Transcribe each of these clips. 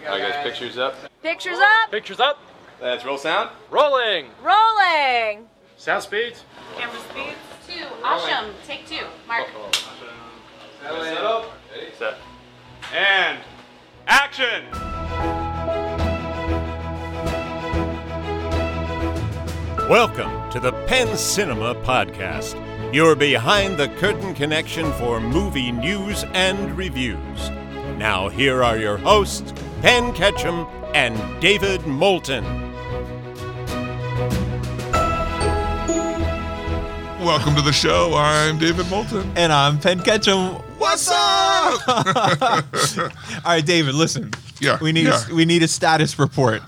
All right, guys, pictures up. Pictures up. Pictures up. Let's roll sound. Rolling. Rolling. Sound speeds. Camera speeds. 2. Asham. Take 2. Mark. Set. And action. Welcome to the Penn Cinema Podcast, your behind-the-curtain connection for movie news and reviews. Now here are your hosts, Penn Ketchum and David Moulton. Welcome to the show. I'm David Moulton. And I'm Penn Ketchum. What's up? All right, David, listen. Yeah. We need a status report.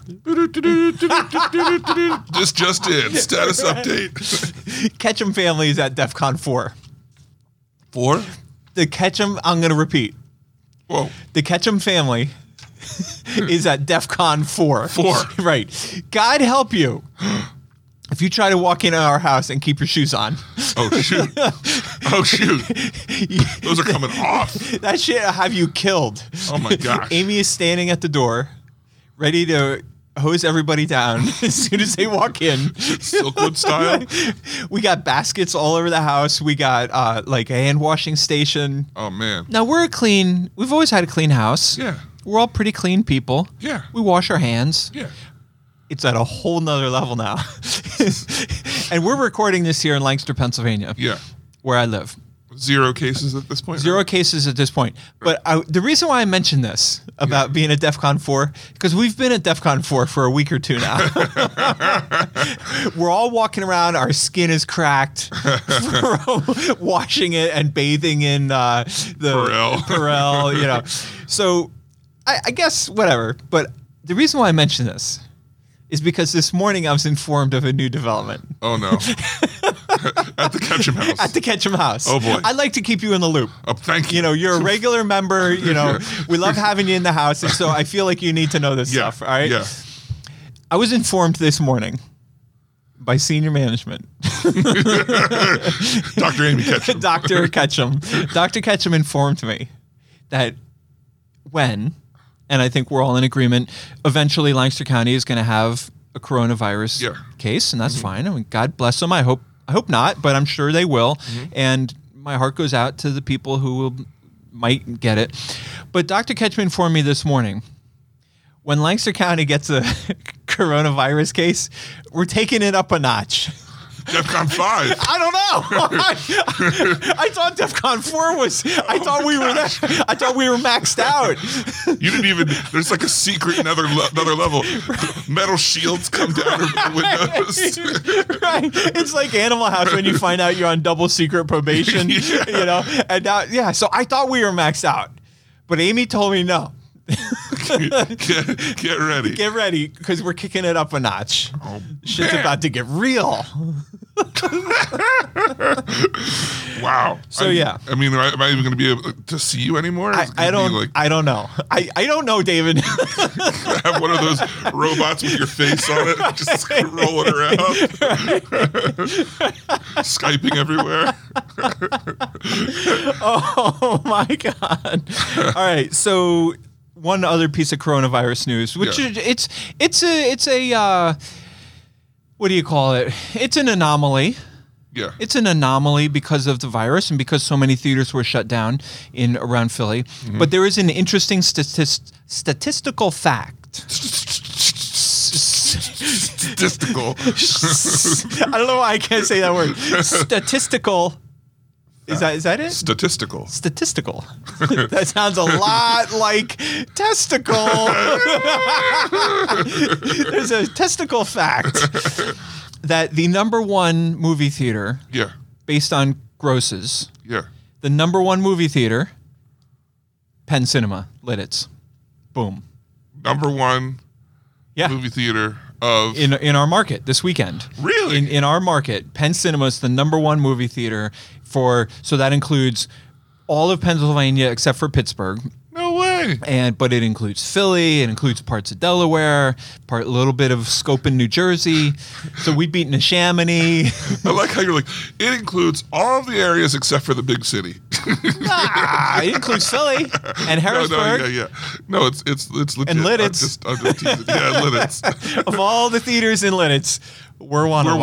This just in. Status update. Ketchum family is at DEFCON 4. 4? The Ketchum, I'm going to repeat. Whoa. The Ketchum family is at DEFCON 4. 4. Right. God help you if you try to walk into our house and keep your shoes on. Oh, shoot. Oh, shoot. Those are coming off. That shit will have you killed. Oh, my gosh. Amy is standing at the door, ready to hose everybody down as soon as they walk in. Silkwood style? We got baskets all over the house. We got like a hand washing station. Oh, man. Now we've always had a clean house. Yeah. We're all pretty clean people. Yeah. We wash our hands. Yeah. It's at a whole nother level now. And we're recording this here in Lancaster, Pennsylvania. Yeah. Where I live. 0 cases at this point? 0 cases at this point. But the reason why I mentioned this about being at DEFCON 4, because we've been at DEFCON 4 for a week or two now. We're all walking around. Our skin is cracked from washing it and bathing in the Perel, you know. So I guess whatever. But the reason why I mentioned this is because this morning I was informed of a new development. Oh, no. At the Ketchum house. At the Ketchum house. Oh, boy. I'd like to keep you in the loop. Oh, thank you. You know, you're a regular member. You know, we love having you in the house. And so I feel like you need to know this stuff. All right. Yeah. I was informed this morning by senior management. Dr. Amy Ketchum. Dr. Ketchum. Dr. Ketchum informed me that when, and I think we're all in agreement, eventually Lancaster County is going to have a coronavirus case, and that's fine. I mean, God bless them. I hope not, but I'm sure they will. And my heart goes out to the people who might get it. But Dr. Ketchum informed me this morning, when Lancaster County gets a coronavirus case, we're taking it up a notch. DEFCON 5. I don't know. I thought DEFCON 4 was. I thought we were there. I thought we were maxed out. You didn't even. There's like a secret another level. Metal shields come down over the windows. Right. It's like Animal House when you find out you're on double secret probation. You know. And now, so I thought we were maxed out, but Amy told me no. Get ready. Get ready, because we're kicking it up a notch. Oh, shit's man. about to get real. Wow. So I mean, am I even going to be able to see you anymore? I don't know. I don't know, David. Have one of those robots with your face on it, just rolling around, Skyping everywhere. Oh my God! All right, so one other piece of coronavirus news, which it's a what do you call it? It's an anomaly. Yeah. It's an anomaly because of the virus and because so many theaters were shut down around Philly. But there is an interesting statistical fact. Statistical. I don't know why I can't say that word. Statistical. Is that it? Statistical. Statistical. That sounds a lot like testicle. There's a testicle fact that the number one movie theater, based on grosses, the number one movie theater, Penn Cinema, Lidditz. Boom. Number one movie theater of... In our market this weekend. Really? In our market, Penn Cinema is the number one movie theater so that includes all of Pennsylvania except for Pittsburgh. No way. way. But it includes Philly, it includes parts of Delaware, a little bit of Scopin, New Jersey. So we beat Neshaminy. I like how you're like, it includes all of the areas except for the big city. It includes Philly and Harrisburg. No, it's legit. And Lidditz. I'm just teasing. Yeah, Lidditz. Of all the theaters in Lidditz, we're one of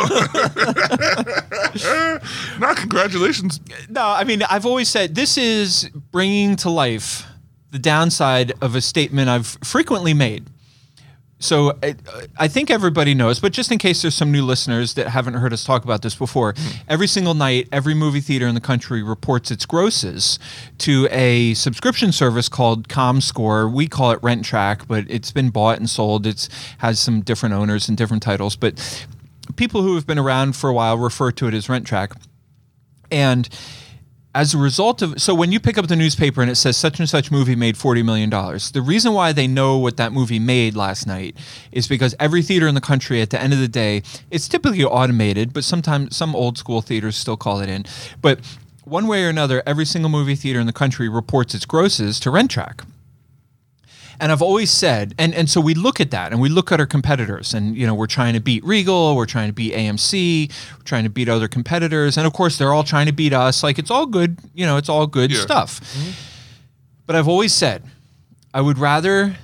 them. No, congratulations. No, I mean, I've always said this is bringing to life the downside of a statement I've frequently made. So I think everybody knows, but just in case there's some new listeners that haven't heard us talk about this before, every single night, every movie theater in the country reports its grosses to a subscription service called ComScore. We call it Rent Track, but it's been bought and sold. It has some different owners and different titles, but people who have been around for a while refer to it as Rent Track. And as a result of, so when you pick up the newspaper and it says such and such movie made $40 million, the reason why they know what that movie made last night is because every theater in the country at the end of the day, it's typically automated, but sometimes some old school theaters still call it in. But one way or another, every single movie theater in the country reports its grosses to Rent Track. And I've always said, and so we look at that and we look at our competitors and, you know, we're trying to beat Regal, we're trying to beat AMC, we're trying to beat other competitors. And of course, they're all trying to beat us. Like, it's all good, you know, it's all good stuff. Mm-hmm. But I've always said, I would rather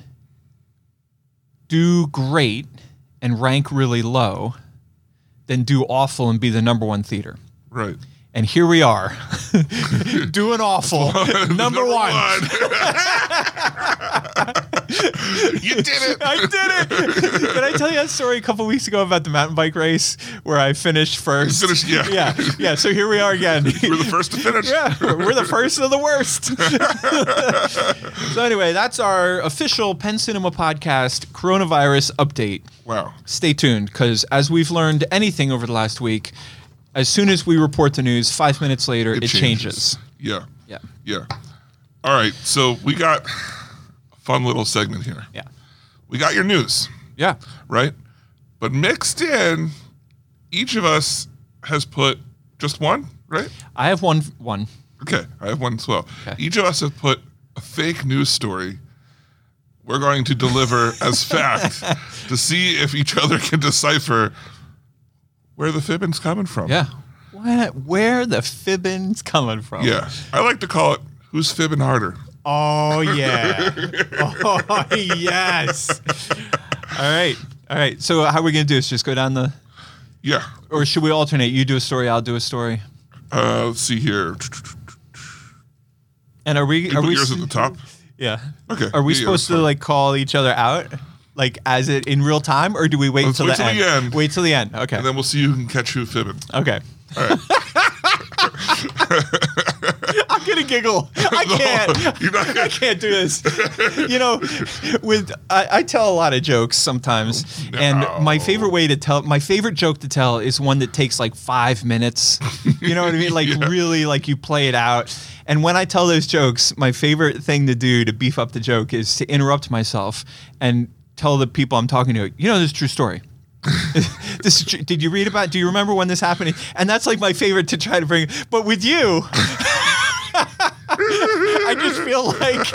do great and rank really low than do awful and be the number one theater. Right. And here we are, doing awful, number one. You did it. I did it. Did I tell you that story a couple weeks ago about the mountain bike race where I finished first? Yeah. So here we are again. We're the first to finish. Yeah, we're the first of the worst. So anyway, that's our official Penn Cinema Podcast coronavirus update. Wow. Stay tuned, because as we've learned anything over the last week, as soon as we report the news, 5 minutes later, it changes. Yeah. All right, so we got a fun little segment here. Yeah. We got your news. Yeah. Right? But mixed in, each of us has put just one, right? I have one. Okay, I have one as well. Okay. Each of us have put a fake news story we're going to deliver as fact to see if each other can decipher where the fibbing's coming from. Yeah. Where the fibbing's coming from. Yeah. I like to call it, who's fibbing harder? Oh, yeah. Oh, yes. All right. So how are we going to do this? Just go down the... Yeah. Or should we alternate? You do a story, I'll do a story. Let's see here. And are we yours at the top? Yeah. Okay. Are we supposed to like call each other out? Like as it in real time, or do we wait until the end? Wait till the end. Okay. And then we'll see who can catch who fibbing. Okay. All right. I'm gonna giggle. I can't. You're not gonna... I can't do this. You know, I tell a lot of jokes sometimes, and my favorite joke to tell is one that takes like 5 minutes. You know what I mean? Like really, like you play it out. And when I tell those jokes, my favorite thing to do to beef up the joke is to interrupt myself and tell the people I'm talking to, you know, this is a true story. Did you read about? Do you remember when this happened? And that's like my favorite to try to bring. But with you, I just feel like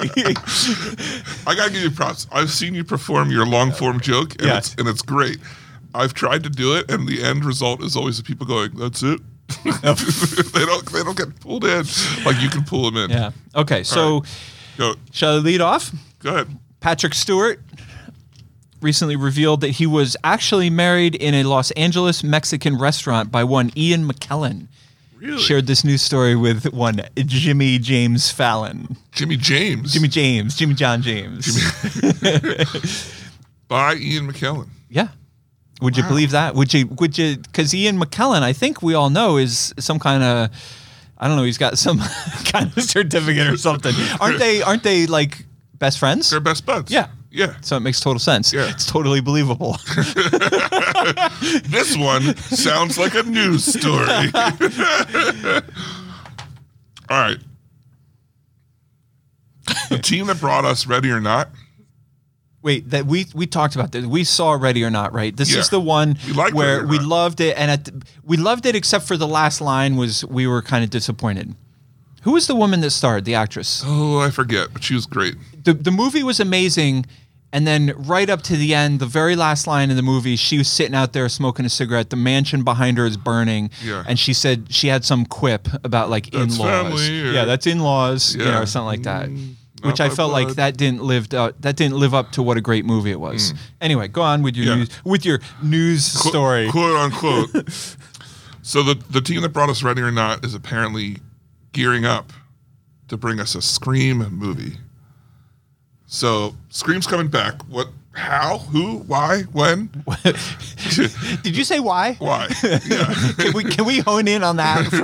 I gotta give you props. I've seen you perform your long form joke, and it's great. I've tried to do it, and the end result is always the people going, "That's it." they don't get pulled in like you can pull them in. Yeah. Okay. So, shall I lead off? Go ahead. Patrick Stewart recently revealed that he was actually married in a Los Angeles Mexican restaurant by one Ian McKellen. Really? Shared this news story with one Jimmy James Fallon. Jimmy John James. By Ian McKellen. Yeah. Would you believe that? Would you, because Ian McKellen, I think we all know, is some kind of, I don't know, he's got some kind of certificate or something. Aren't they like best friends? They're best buds. Yeah. Yeah. So it makes total sense. Yeah. It's totally believable. This one sounds like a news story. All right. The team that brought us Ready or Not. Wait, that we talked about this. We saw Ready or Not, right? This is the one where we loved it, and we loved it except for the last line was we were kind of disappointed. Who was the woman that starred, the actress? Oh, I forget, but she was great. The movie was amazing, and then right up to the end, the very last line in the movie, she was sitting out there smoking a cigarette. The mansion behind her is burning, and she said she had some quip about like That's in-laws. family, or- Yeah, that's in-laws, or something like that. Which I felt like that didn't live up to what a great movie it was. Anyway, go on with your news story. Quote unquote. So the team that brought us Ready or Not is apparently gearing up to bring us a Scream movie. So Scream's coming back. What? How? Who? Why? When? Did you say why? Why? Yeah. Can we hone in on that for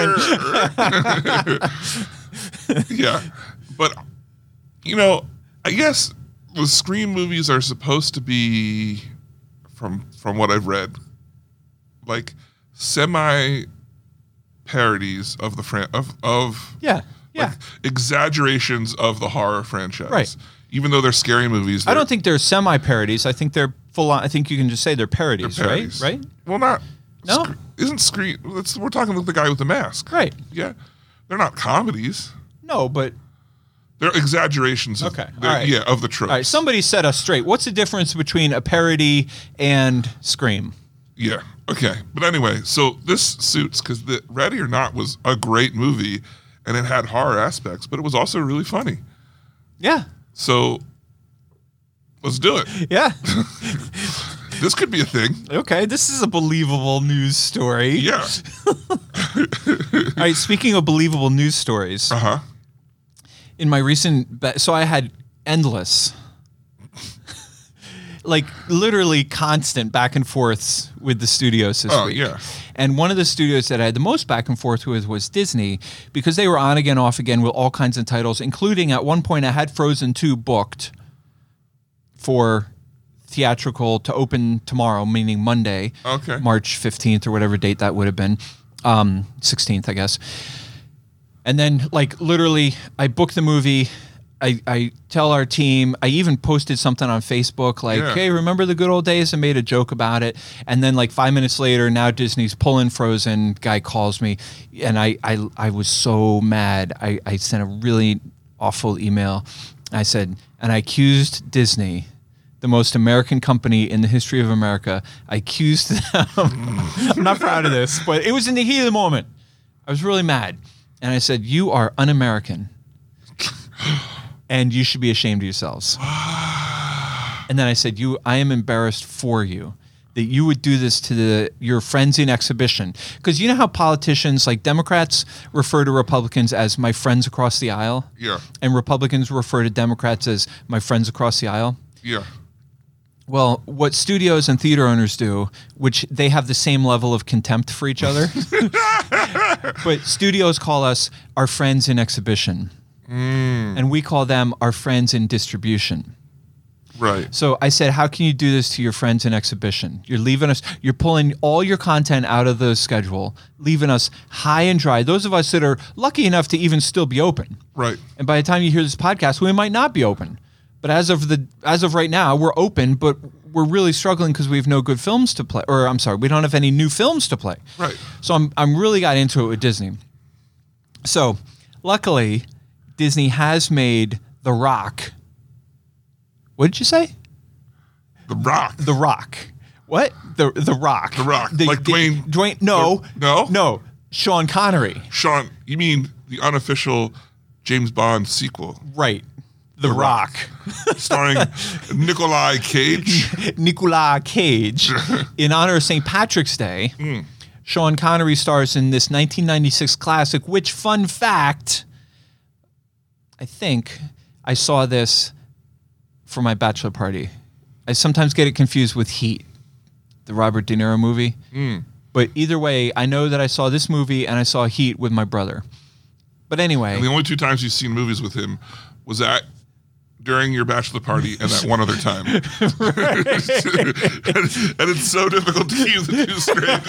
a second? Yeah. But I guess the Scream movies are supposed to be, from what I've read, like semi parodies of the like exaggerations of the horror franchise. Right. Even though they're scary movies. I don't think they're semi parodies. I think they're full on. I think you can just say they're parodies, right? Right? Well, not. No. Isn't Scream? We're talking about the guy with the mask. Right. Yeah. They're not comedies. No, but they're exaggerations. Of, all right. Yeah, of the tropes. All right, somebody set us straight. What's the difference between a parody and Scream? Yeah. Okay. But anyway, so this suits because the Ready or Not was a great movie, and it had horror aspects, but it was also really funny. Yeah. So let's do it. Yeah. This could be a thing. Okay, this is a believable news story. Yeah. All right, speaking of believable news stories. Uh-huh. In my recent, so I had endless, like literally constant back and forths with the studios this week. Yeah. And one of the studios that I had the most back and forth with was Disney, because they were on again, off again with all kinds of titles, including at one point I had Frozen 2 booked for theatrical to open tomorrow, meaning Monday, March 15th or whatever date that would have been, 16th, I guess. And then, like, literally, I booked the movie. I tell our team, I even posted something on Facebook, like, hey, remember the good old days? And made a joke about it. And then, like, 5 minutes later, now Disney's pulling Frozen. Guy calls me, and I was so mad. I sent a really awful email. I said, and I accused Disney, the most American company in the history of America. I accused them. I'm not proud of this, but it was in the heat of the moment. I was really mad. And I said, you are un-American. And you should be ashamed of yourselves. And then I said, I am embarrassed for you that you would do this to your friends in exhibition. Because you know how politicians, like Democrats, refer to Republicans as my friends across the aisle? Yeah. And Republicans refer to Democrats as my friends across the aisle? Yeah. Well, what studios and theater owners do, which they have the same level of contempt for each other, but studios call us our friends in exhibition. And we call them our friends in distribution. Right. So I said, how can you do this to your friends in exhibition? You're leaving us, you're pulling all your content out of the schedule, leaving us high and dry. Those of us that are lucky enough to even still be open. Right. And by the time you hear this podcast, we might not be open. But as of right now, we're open, but we're really struggling because we have no good films to play. Or I'm sorry, we don't have any new films to play. Right. So I'm really got into it with Disney. So luckily, Disney has made The Rock. What did you say? The Rock. The Rock. What? The Rock. The Rock. Like Dwayne. Dwayne. No. No. Sean Connery. Sean. You mean the unofficial James Bond sequel? Right. The Rock. Starring Nicolas Cage. Nicolas Cage. In honor of St. Patrick's Day, Sean Connery stars in this 1996 classic, which, fun fact, I think I saw this for my bachelor party. I sometimes get it confused with Heat, the Robert De Niro movie. But either way, I know that I saw this movie and I saw Heat with my brother. But anyway. And the only two times you've seen movies with him was that during your bachelor party and that one other time. and it's so difficult to keep the two straight.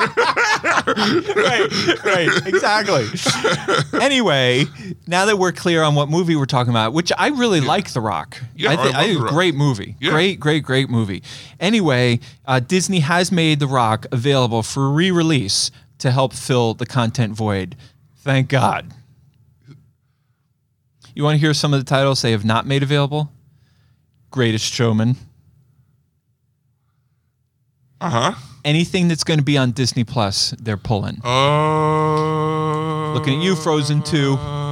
right, exactly. Anyway, now that we're clear on what movie we're talking about, which I really like The Rock. Yeah, I think it's a great movie. Yeah. Great movie. Anyway, Disney has made The Rock available for re-release to help fill the content void. Thank God. You want to hear some of the titles they have not made available? Greatest Showman. Anything that's going to be on Disney Plus, they're pulling. Looking at you, Frozen 2.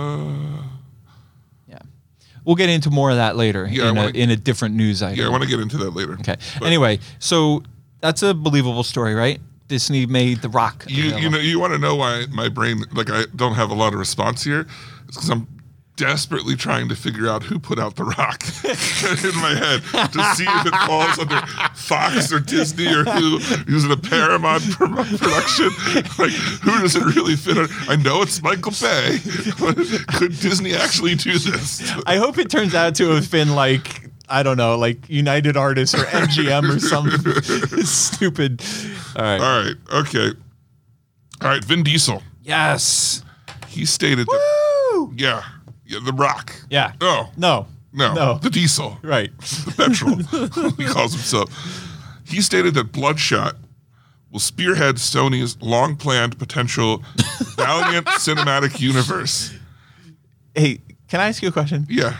Yeah. We'll get into more of that later in a different news item. Yeah, I want to get into that later. Okay. But anyway, so that's a believable story, right? Disney made The Rock. You want to know why my brain, I don't have a lot of response here? It's because I'm desperately trying to figure out who put out The Rock in my head to see if it falls under Fox or Disney or who. Is it a Paramount production? Who does it really fit on? I know it's Michael Bay. Could Disney actually do this? I hope it turns out to have been I don't know, United Artists or MGM or something stupid. All right. Okay. All right, Vin Diesel. Yes. He stated that. Yeah, The Rock. Yeah. No. No. The Diesel. Right. The petrol. He calls himself. He stated that Bloodshot will spearhead Sony's long-planned potential Valiant cinematic universe. Hey, can I ask you a question? Yeah.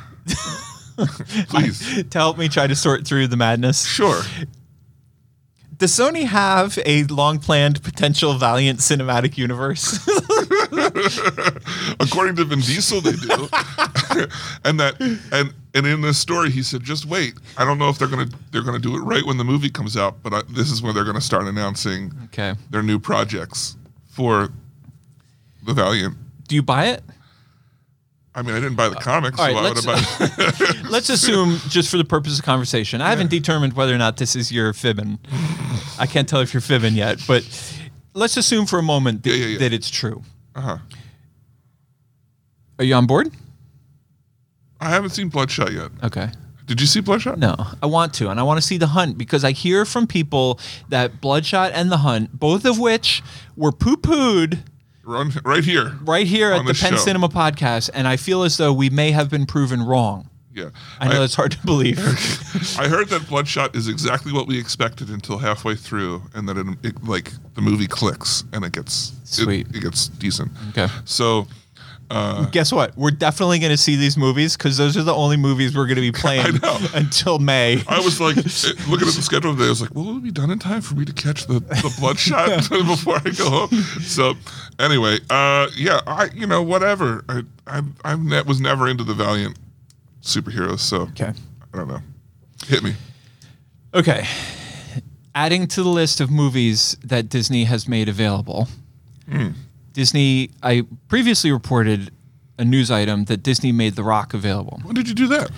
Please. To help me try to sort through the madness. Sure. Does Sony have a long-planned potential Valiant cinematic universe? According to Vin Diesel, they do. and in this story, he said, "Just wait. I don't know if they're gonna do it right when the movie comes out, but this is when they're gonna start announcing their new projects for the Valiant." Do you buy it? I mean, I didn't buy the comics, All right, so why would I buy it? Let's assume, just for the purpose of conversation, I haven't determined whether or not this is your fibbing. I can't tell if you're fibbing yet, but let's assume for a moment that it's true. Uh-huh. Are you on board? I haven't seen Bloodshot yet. Okay. Did you see Bloodshot? No, I want to, and I want to see The Hunt because I hear from people that Bloodshot and The Hunt, both of which were poo-pooed right here at the Penn Cinema Podcast, and I feel as though we may have been proven wrong. Yeah, I know that's hard to believe. I heard that Bloodshot is exactly what we expected until halfway through, and that it the movie clicks and it gets sweet. It gets decent. Okay, so. Guess what? We're definitely going to see these movies because those are the only movies we're going to be playing until May. I was looking at the schedule today. I was like, will it be done in time for me to catch the Bloodshot before I go home? So anyway, whatever. I was never into the Valiant superheroes, so I don't know. Hit me. Okay. Adding to the list of movies that Disney has made available. Disney, I previously reported a news item that Disney made The Rock available. When did you do that?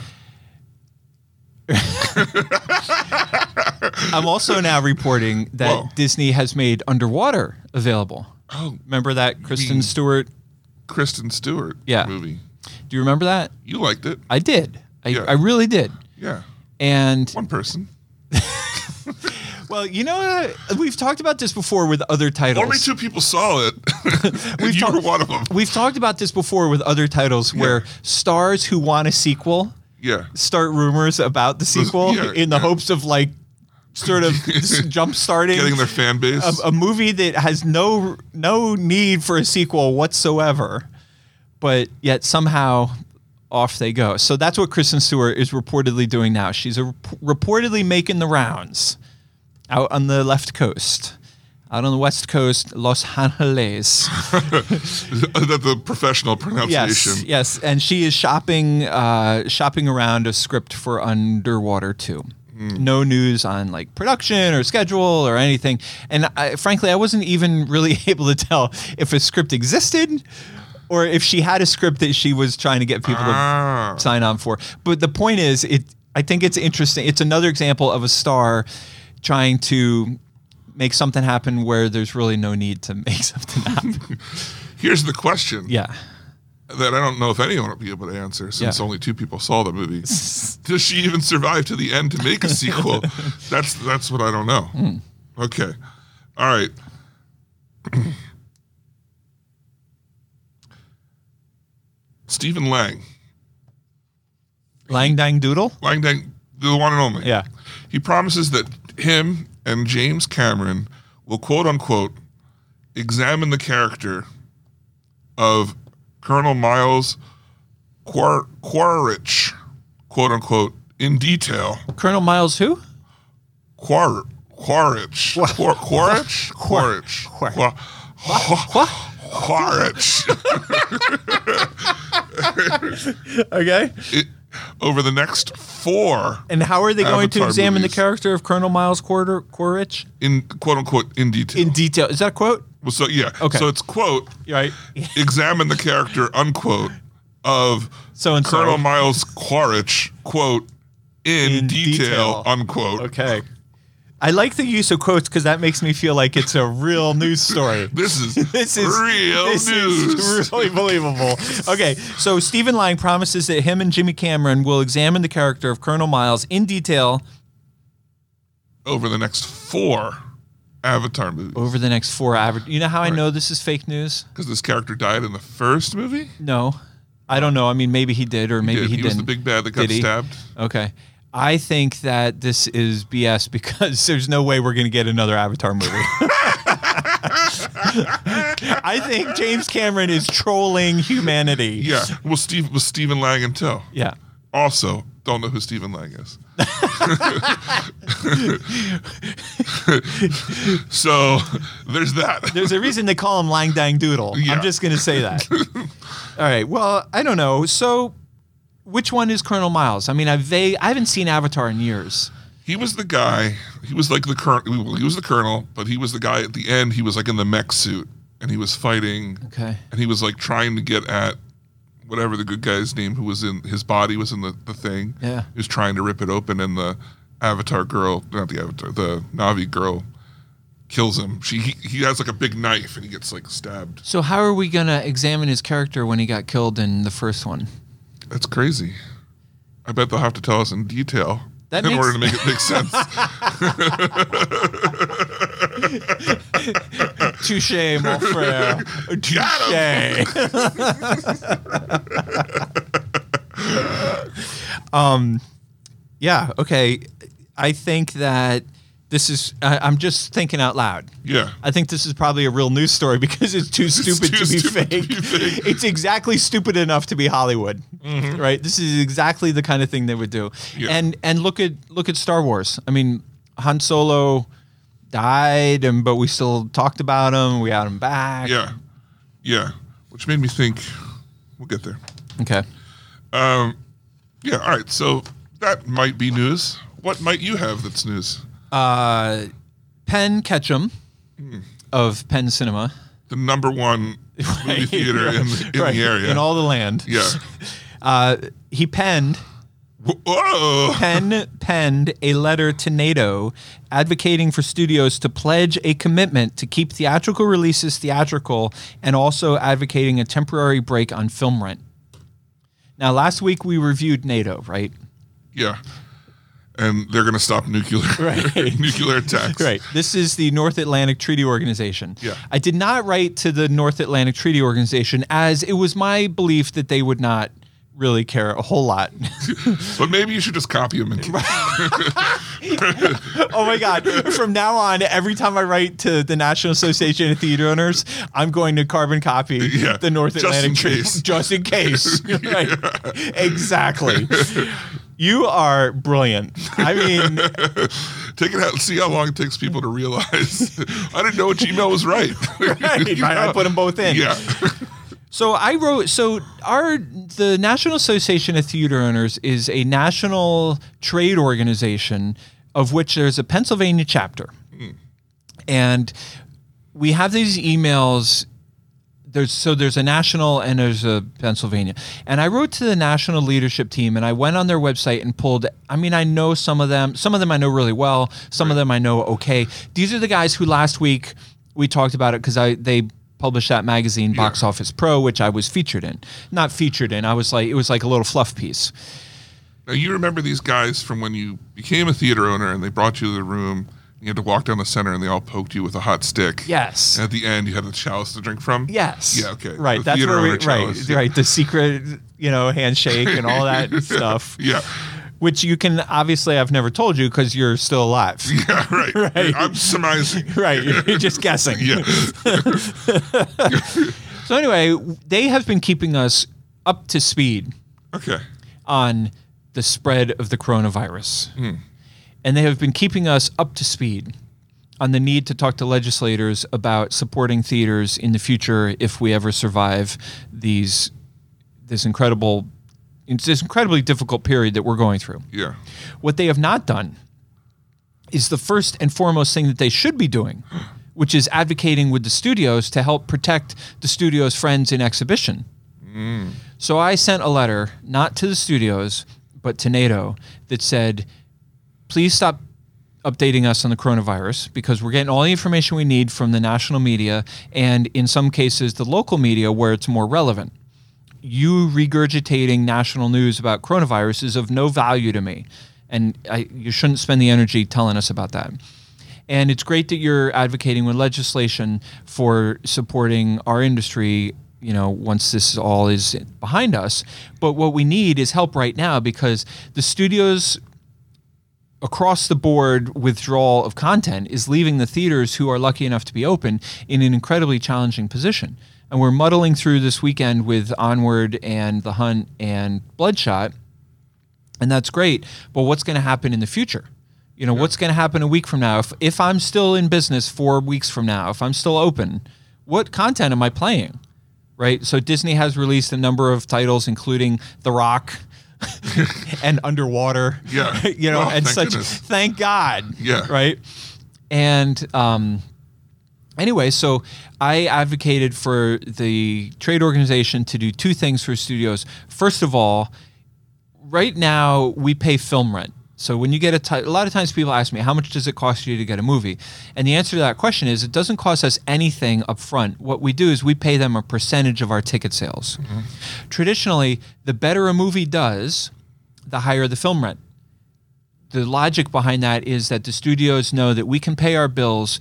I'm also now reporting that Disney has made Underwater available. Oh, remember that Kristen Stewart movie? Do you remember that? You liked it. I did. I really did. Yeah. And one person. Well, we've talked about this before with other titles. Only two people saw it. You were one of them. We've talked about this before with other titles where stars who want a sequel start rumors about the sequel in the hopes of sort of jump-starting. Getting their fan base. A movie that has no need for a sequel whatsoever, but yet somehow off they go. So that's what Kristen Stewart is reportedly doing now. She's reportedly making the rounds out on the left coast. Out on the west coast, Los Angeles. That's the professional pronunciation. Yes, and she is shopping around a script for Underwater 2. No news on production or schedule or anything. And frankly, I wasn't even really able to tell if a script existed or if she had a script that she was trying to get people to sign on for. But the point is, I think it's interesting. It's another example of a star trying to make something happen where there's really no need to make something happen. Here's the question. Yeah. That I don't know if anyone will be able to answer since only two people saw the movie. Does she even survive to the end to make a sequel? That's what I don't know. Okay. All right. Stephen Lang. Lang Dang Doodle? Lang Dang, the one and only. Yeah. He promises that him and James Cameron will, quote unquote, examine the character of Colonel Miles Quaritch, quote unquote, in detail. Colonel Miles who? Quaritch. Quaritch. Okay. Over the next 4. And how are they going to Avatar examine movies. the character of Colonel Miles Quaritch? In quote unquote in detail. In detail. Is that a quote? Well, so yeah. Okay. So it's quote. Right. Examine the character unquote of So-and-so. Colonel Miles Quaritch quote in detail detail. unquote. Okay. I like the use of quotes because that makes me feel like it's a real news story. This is real this news. is really believable. Okay, so Stephen Lang promises that him and Jimmy Cameron will examine the character of Colonel Miles in detail over the next 4 Avatar movies. over the next 4 hours. You know how I know this is fake news? Because this character died in the first movie? No. I don't know. I mean, maybe he did or maybe he He didn't. was the big bad that got Did he? stabbed. Okay. I think that this is BS because there's no way we're going to get another Avatar movie. I think James Cameron is trolling humanity. Yeah. Well, Stephen Lang in tow. Yeah. Also, don't know who Stephen Lang is. So there's that. There's a reason they call him Lang Dang Doodle. Yeah. I'm just going to say that. All right. Well, I don't know. So which one is Colonel Miles? I mean, I haven't seen Avatar in years. He was the guy. He was like the colonel. He was the colonel, but he was the guy at the end. He was like in the mech suit, and he was fighting. Okay. And he was like trying to get at whatever the good guy's name who was in his body was in the thing. Yeah. He was trying to rip it open, and the Avatar girl, not the Avatar, the Na'vi girl, kills him. He has like a big knife, and he gets like stabbed. So how are we going to examine his character when he got killed in the first one? That's crazy. I bet they'll have to tell us in detail That in makes- order to make it make sense. Touché, mon frère. Touché. Yeah, okay. I think that this is, I'm just thinking out loud. Yeah. I think this is probably a real news story because it's too stupid too to be stupid to fake. be fake. It's exactly stupid enough to be Hollywood, right? This is exactly the kind of thing they would do. Yeah. And look at Star Wars. I mean, Han Solo died, but we still talked about him. We had him back. Yeah. Yeah. Which made me think, we'll get there. Okay. Yeah, all right. So that might be news. What might you have that's news? Penn Ketchum of Penn Cinema. The number 1 movie theater in Right, the area. in all the land. Yeah. He penned Whoa. penned a letter to NATO advocating for studios to pledge a commitment to keep theatrical releases theatrical and also advocating a temporary break on film rent. Now, last week we reviewed NATO, right? Yeah. And they're going to stop nuclear attacks. Right. This is the North Atlantic Treaty Organization. Yeah. I did not write to the North Atlantic Treaty Organization as it was my belief that they would not really care a whole lot. But maybe you should just copy them. Oh my God. From now on, every time I write to the National Association of Theater Owners, I'm going to carbon copy the North just Atlantic in Treaty. case. Just in case. Right. Exactly. You are brilliant. I mean, Take it out. See how long it takes people to realize. I didn't know Gmail was right. right, I put them both in. Yeah. So the National Association of Theater Owners is a national trade organization of which there's a Pennsylvania chapter. And we have these emails. There's a national and there's a Pennsylvania. And I wrote to the national leadership team and I went on their website and pulled, I mean, I know some of them I know really well. Some of them I know okay. These are the guys who last week we talked about it because they published that magazine, Box Office Pro, which I was featured in. Not featured in. It was like a little fluff piece. Now, you remember these guys from when you became a theater owner and they brought you to the room. You had to walk down the center and they all poked you with a hot stick. Yes. And at the end, you had a chalice to drink from. Yes. Yeah. Okay. Right. The That's theater where we owner chalice, yeah. right. The secret, handshake and all that stuff. Yeah. Which you can obviously I've never told you because you're still alive. Yeah. Right. Right. I'm surmising. Right. You're just guessing. Yeah. So anyway, they have been keeping us up to speed Okay. on the spread of the coronavirus. And they have been keeping us up to speed on the need to talk to legislators about supporting theaters in the future if we ever survive this incredibly difficult period that we're going through. Yeah. What they have not done is the first and foremost thing that they should be doing, which is advocating with the studios to help protect the studio's friends in exhibition. So I sent a letter, not to the studios, but to NATO, that said, please stop updating us on the coronavirus because we're getting all the information we need from the national media and in some cases the local media where it's more relevant. You regurgitating national news about coronavirus is of no value to me, and you shouldn't spend the energy telling us about that. And it's great that you're advocating with legislation for supporting our industry, once this all is behind us. But what we need is help right now because the studios across the board withdrawal of content is leaving the theaters who are lucky enough to be open in an incredibly challenging position. And we're muddling through this weekend with Onward and The Hunt and Bloodshot, and that's great. But what's going to happen in the future? What's going to happen a week from now? If I'm still in business 4 weeks from now, if I'm still open, what content am I playing? Right? So Disney has released a number of titles, including The Rock and Underwater. Yeah. And such. Goodness. Thank God. Yeah. Right? And anyway, so I advocated for the trade organization to do two things for studios. First of all, right now we pay film rent. So when you get a lot of times people ask me, how much does it cost you to get a movie? And the answer to that question is it doesn't cost us anything up front. What we do is we pay them a percentage of our ticket sales. Traditionally, the better a movie does, the higher the film rent. The logic behind that is that the studios know that we can pay our bills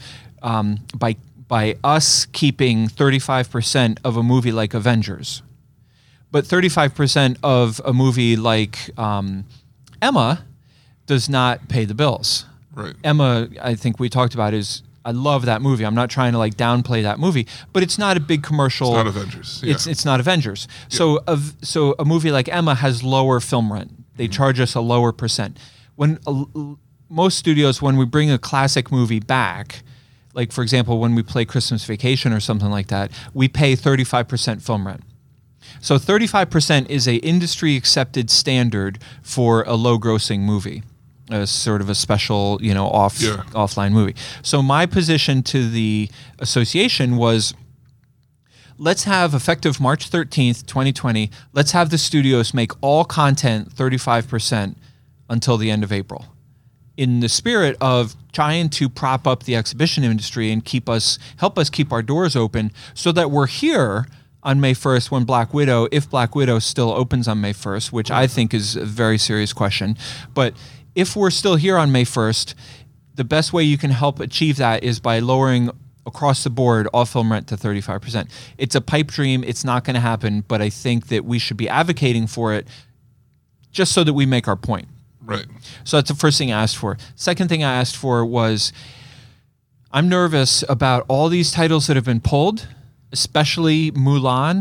by us keeping 35% of a movie like Avengers. But 35% of a movie like Emma does not pay the bills. Right. Emma, I think we talked about, I love that movie. I'm not trying to downplay that movie, but it's not a big commercial. It's not Avengers. Yeah. It's not Avengers. Yeah. So a movie like Emma has lower film rent. They charge us a lower percent. When most studios, when we bring a classic movie back, like for example, when we play Christmas Vacation or something like that, we pay 35% film rent. So 35% is a industry accepted standard for a low grossing movie. Sort of a special, offline movie. So my position to the association was, let's have effective March 13th, 2020, let's have the studios make all content 35% until the end of April. In the spirit of trying to prop up the exhibition industry and help us keep our doors open so that we're here on May 1st when if Black Widow still opens on May 1st, which I think is a very serious question. But if we're still here on May 1st, the best way you can help achieve that is by lowering across the board all film rent to 35%. It's a pipe dream. It's not going to happen, but I think that we should be advocating for it just so that we make our point. Right. So that's the first thing I asked for. Second thing I asked for was, I'm nervous about all these titles that have been pulled, especially Mulan.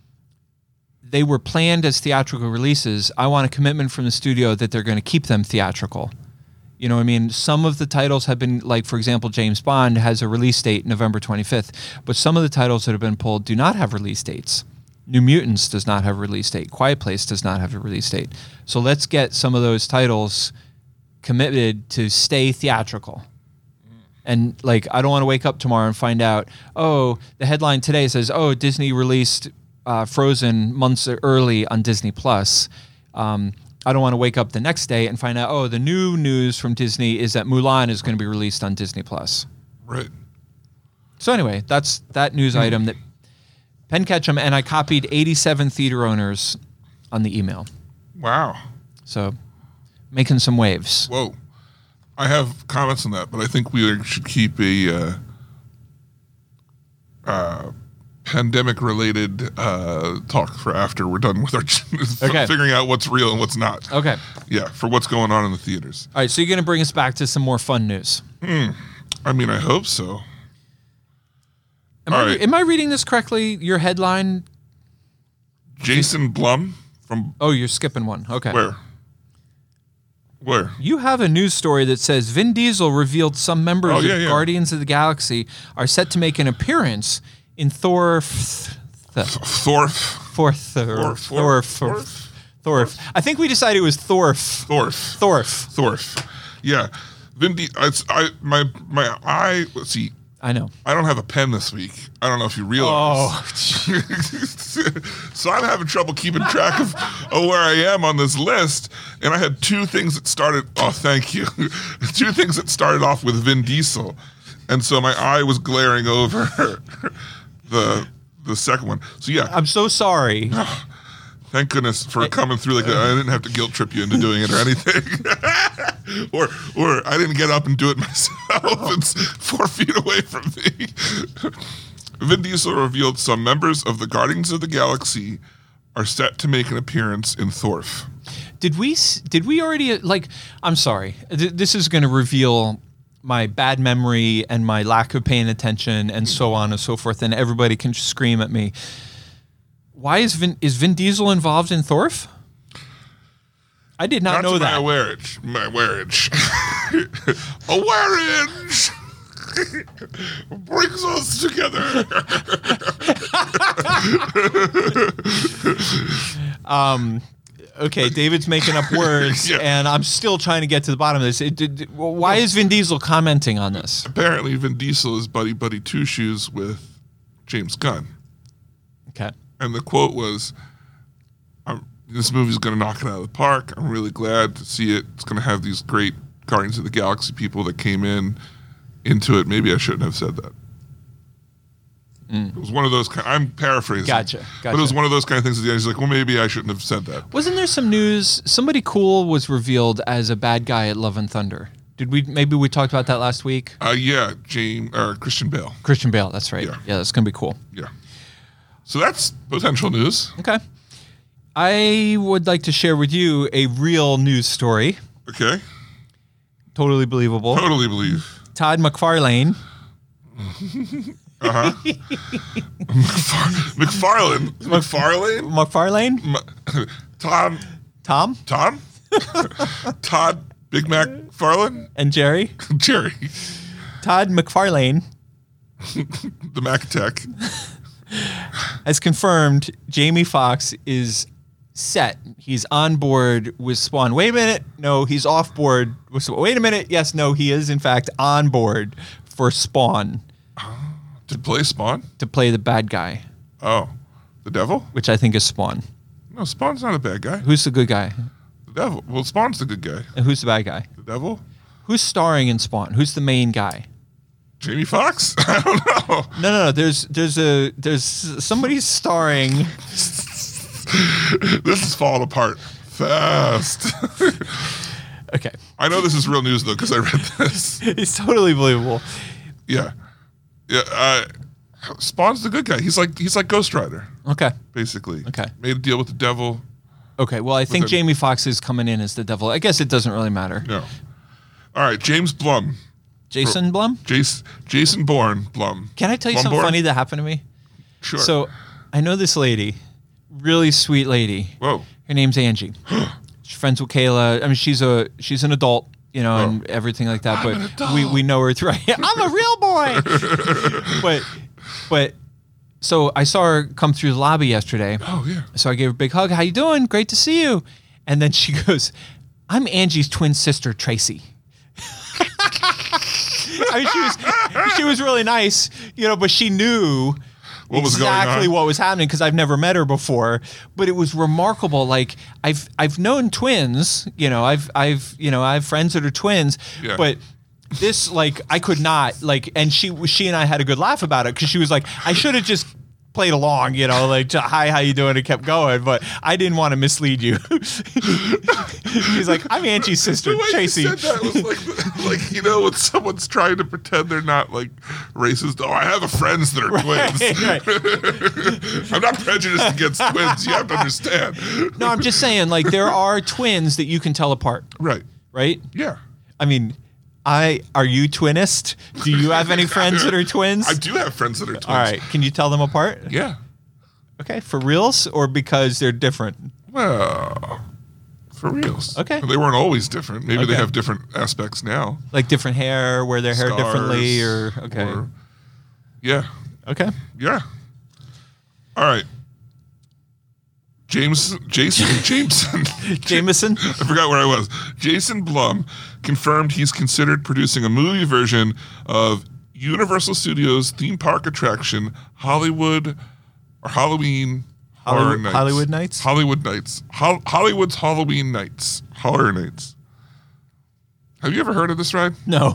They were planned as theatrical releases. I want a commitment from the studio that they're going to keep them theatrical. You know what I mean? Some of the titles have been, like, for example, James Bond has a release date November 25th, but some of the titles that have been pulled do not have release dates. New Mutants does not have a release date. Quiet Place does not have a release date. So let's get some of those titles committed to stay theatrical. And, I don't want to wake up tomorrow and find out, the headline today says, Disney released Frozen months early on Disney+. I don't want to wake up the next day and find out, the new news from Disney is that Mulan is going to be released on Disney+. Right. So anyway, that's that news item that Penn Ketchum, and I copied 87 theater owners on the email. Wow. So making some waves. Whoa. I have comments on that, but I think we should keep a pandemic-related talk for after we're done with our figuring out what's real and what's not. Okay. Yeah, for what's going on in the theaters. All right, so you're going to bring us back to some more fun news. I mean, I hope so. Am I reading this correctly? Your headline? Jason Blum From Oh, you're skipping one. Okay. Where? You have a news story that says Vin Diesel revealed some members of Guardians of the Galaxy are set to make an appearance in Thorf. I think we decided it was Thorf. Thorf. Yeah. Vin my eye. Let's see. I know. I don't have a pen this week. I don't know if you realize. So I'm having trouble keeping track of where I am on this list. And I had two things that started. Oh, thank you. Two things that started off with Vin Diesel, and so my eye was glaring over the second one. So yeah, I'm so sorry. Thank goodness for coming through like that. I didn't have to guilt trip you into doing it or anything. or I didn't get up and do it myself. It's 4 feet away from me. Vin Diesel revealed some members of the Guardians of the Galaxy are set to make an appearance in Thorf. Did we already, like, I'm sorry. This is going to reveal my bad memory and my lack of paying attention and so on and so forth, and everybody can just scream at me. Why is Vin Diesel involved in Thorf? I did not know that. My wearage. A wearage brings us together. Okay, David's making up words, and I'm still trying to get to the bottom of this. Why is Vin Diesel commenting on this? Apparently, Vin Diesel is buddy two shoes with James Gunn. Okay. And the quote was, this movie's going to knock it out of the park. I'm really glad to see it. It's going to have these great Guardians of the Galaxy people that came into it. Maybe I shouldn't have said that. It was one of those I'm paraphrasing. Gotcha. But it was one of those kind of things at the end. He's like, well, maybe I shouldn't have said that. Wasn't there some news? Somebody cool was revealed as a bad guy at Love and Thunder. Maybe we talked about that last week? Yeah, Christian Bale. Christian Bale, that's right. Yeah, that's going to be cool. Yeah. So that's potential news. Okay. I would like to share with you a real news story. Okay. Totally believable. Totally believe. Todd McFarlane. Uh-huh. McFarlane. Tom? Todd Big Mac Farlane? And Jerry? Jerry. Todd McFarlane. The Mac Tech. Has confirmed Jamie Foxx is set. He's on board with Spawn. Wait a minute. No, he's off board with Spawn. Wait a minute. Yes, no, he is in fact on board for Spawn. To play Spawn? To play the bad guy. Oh. The devil? Which I think is Spawn. No, Spawn's not a bad guy. Who's the good guy? The devil. Well, Spawn's the good guy. And who's the bad guy? The devil? Who's starring in Spawn? Who's the main guy? Jamie Foxx? I don't know. No. There's somebody starring. This is falling apart fast. Okay. I know this is real news though because I read this. It's totally believable. Yeah. Spawn's the good guy. He's like Ghost Rider. Okay. Basically. Okay. Made a deal with the devil. Okay. Well, I think Jamie Foxx is coming in as the devil. I guess it doesn't really matter. No. All right. James Blum. Jason Blum? Jason Bourne Blum. Can I tell you something funny that happened to me? Sure. So I know this lady, really sweet lady. Whoa. Her name's Angie. She's friends with Kayla. I mean, she's an adult, and everything like that. But we know her through. I'm a real boy. but so I saw her come through the lobby yesterday. Oh yeah. So I gave her a big hug. How you doing? Great to see you. And then she goes, "I'm Angie's twin sister, Tracy." I mean, she was really nice, but she knew exactly what was happening because I've never met her before. But it was remarkable. Like I've known twins, I have friends that are twins, but this I could not and she and I had a good laugh about it because she was like, I should have just played along, hi, how you doing? And kept going, but I didn't want to mislead you. She's like, I'm Angie's sister, Tracy. You said that was like when someone's trying to pretend they're not racist. Oh, I have friends that are twins. Right. I'm not prejudiced against twins. You have to understand. No, I'm just saying, there are twins that you can tell apart. Right. Right? Yeah. I mean, are you twinist? Do you have any friends that are twins? I do have friends that are twins. All right. Can you tell them apart? Yeah. Okay. For reals or because they're different? Well, for reals. Okay. They weren't always different. Maybe they Okay. have different aspects now. Like different hair, wear their hair Scars, differently, or okay. Yeah. Okay. Yeah. All right. Jameson. Jameson. I forgot where I was. Jason Blum confirmed he's considered producing a movie version of Universal Studios theme park attraction Halloween Horror Nights. Hollywood Nights? Hollywood Nights. Hollywood's Halloween Nights. Horror Nights. Have you ever heard of this ride? No.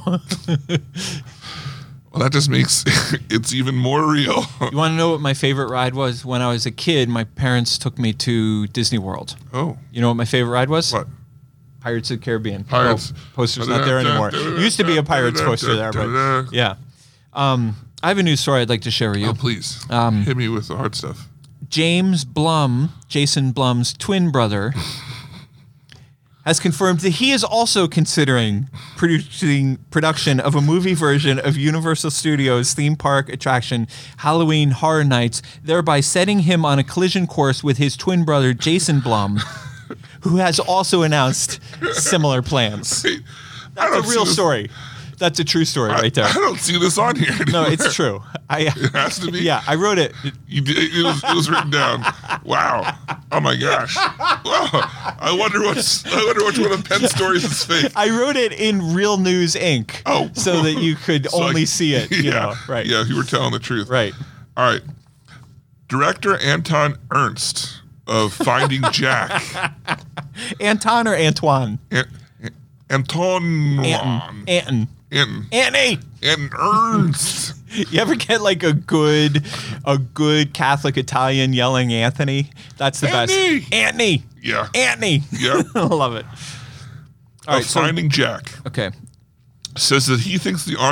Well, that just makes it's even more real. You want to know what my favorite ride was? When I was a kid, my parents took me to Disney World. Oh. You know what my favorite ride was? What? Pirates of the Caribbean. Pirates. Oh, poster's not there anymore. Used to be a Pirates poster there, but yeah. I have a news story I'd like to share with you. Oh, please. Hit me with the hard stuff. James Blum, Jason Blum's twin brother, has confirmed that he is also considering production of a movie version of Universal Studios theme park attraction Halloween Horror Nights, thereby setting him on a collision course with his twin brother Jason Blum, who has also announced similar plans. Wait, That's a real story. That's a true story right there. I don't see this on here anymore. No, it's true. It has to be? Yeah, I wrote it. You did, it was written down. Wow. Oh my gosh. Wow. I wonder which one of Penn stories is fake. I wrote it in Real News Inc. Oh. So that you could only see it. You know, right. Yeah, you were telling the truth. Right. All right. Director Anton Ernst of Finding Jack. Anton or Antoine? Anton. Anton. Anthony. And Ernst. You ever get like a good Catholic Italian yelling Anthony? That's the Anthony. best. Anthony. Yeah. Anthony. Yeah. I love it. All right, so- Finding Jack. Okay. Says that he thinks that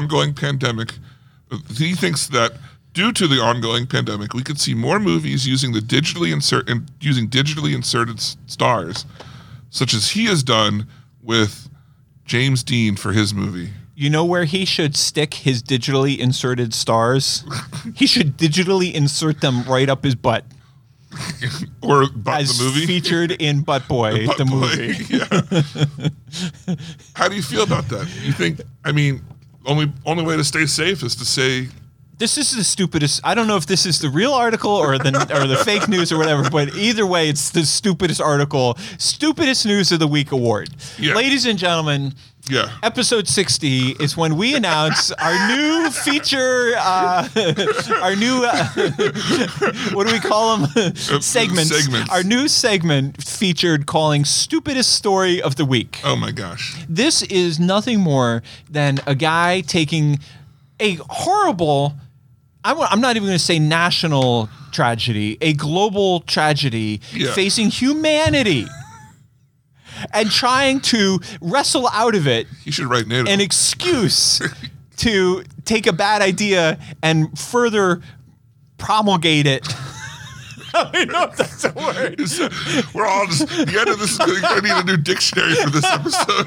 due to the ongoing pandemic, we could see more movies using digitally inserted stars, such as he has done with James Dean for his movie. You know where he should stick his digitally inserted stars? He should digitally insert them right up his butt. Or as the movie? Featured in Butt Boy, the movie. Yeah. How do you feel about that? You think, only way to stay safe is to say... This is the stupidest. I don't know if this is the real article or the fake news or whatever, but either way, it's the stupidest article. Stupidest News of the Week award. Yeah. Ladies and gentlemen, episode 60 is when we announce our new feature, our new, what do we call them? Segments. Our new segment featured calling Stupidest Story of the Week. Oh my gosh. This is nothing more than a guy taking a horrible, I'm not even going to say national tragedy, a global tragedy facing humanity and trying to wrestle out of it. You should write NATO. An excuse to take a bad idea and further promulgate it. I don't know if that's a word. We're all just, the end of this is going to need a new dictionary for this episode.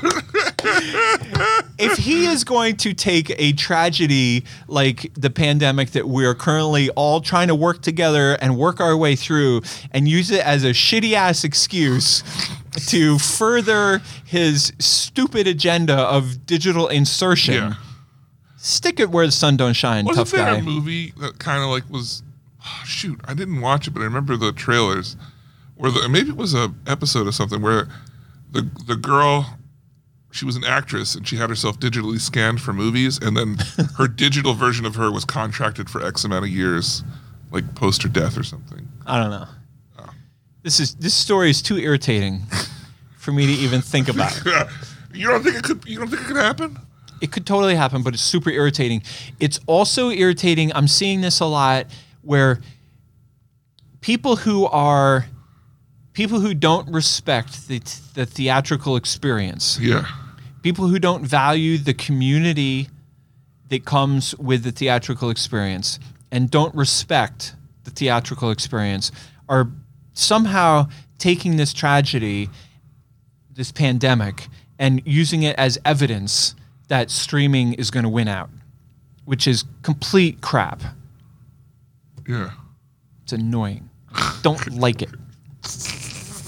If he is going to take a tragedy like the pandemic that we're currently all trying to work together and work our way through and use it as a shitty ass excuse to further his stupid agenda of digital insertion, stick it where the sun don't shine, tough guy. Wasn't there a movie that kind of like was... shoot, I didn't watch it, but I remember the trailers where maybe it was an episode or something where the girl, she was an actress and she had herself digitally scanned for movies, and then her digital version of her was contracted for X amount of years, like post her death or something. I don't know. Oh. This story is too irritating for me to even think about. You don't think it could happen? It could totally happen, but it's super irritating. It's also irritating. I'm seeing this a lot where people who don't respect the theatrical experience, people who don't value the community that comes with the theatrical experience and don't respect the theatrical experience, are somehow taking this tragedy, this pandemic, and using it as evidence that streaming is going to win out, which is complete crap. Yeah. It's annoying. Don't like it.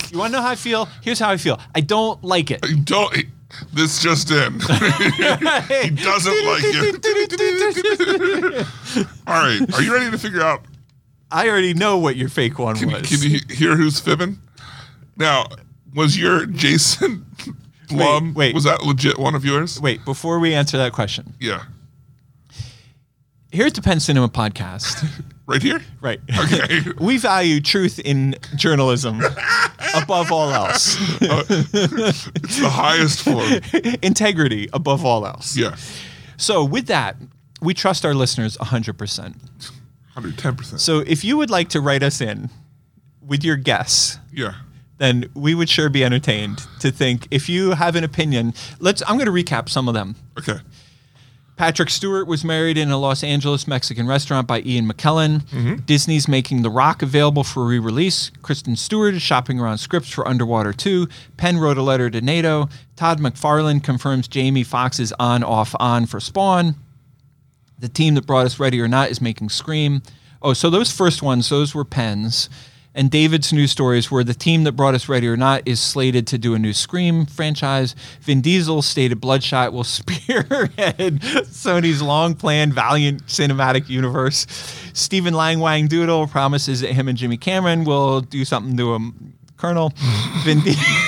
You want to know how I feel? Here's how I feel. I don't like it. This just in. He doesn't like it. All right. Are you ready to figure out? I already know what your fake one was. Can you hear who's fibbing? Now, was your Jason Blum, wait. Was that legit one of yours? Wait, before we answer that question. Yeah. Here's the Penn Cinema Podcast. Right here? Right. Okay. We value truth in journalism above all else. It's the highest form. Integrity above all else. Yeah. So with that, we trust our listeners 100%. 110%. So if you would like to write us in with your guess, Yeah. then we would sure be entertained to think if you have an opinion. I'm going to recap some of them. Okay. Patrick Stewart was married in a Los Angeles Mexican restaurant by Ian McKellen. Mm-hmm. Disney's making The Rock available for re-release. Kristen Stewart is shopping around scripts for Underwater 2. Penn wrote a letter to NATO. Todd McFarlane confirms Jamie Foxx is on for Spawn. The team that brought us Ready or Not is making Scream. Oh, so those first ones, those were Penn's. And David's news stories were the team that brought us Ready or Not is slated to do a new Scream franchise. Vin Diesel stated Bloodshot will spearhead Sony's long-planned Valiant cinematic universe. Stephen Lang Wang Doodle promises that him and Jimmy Cameron will do something to him. Colonel. Vin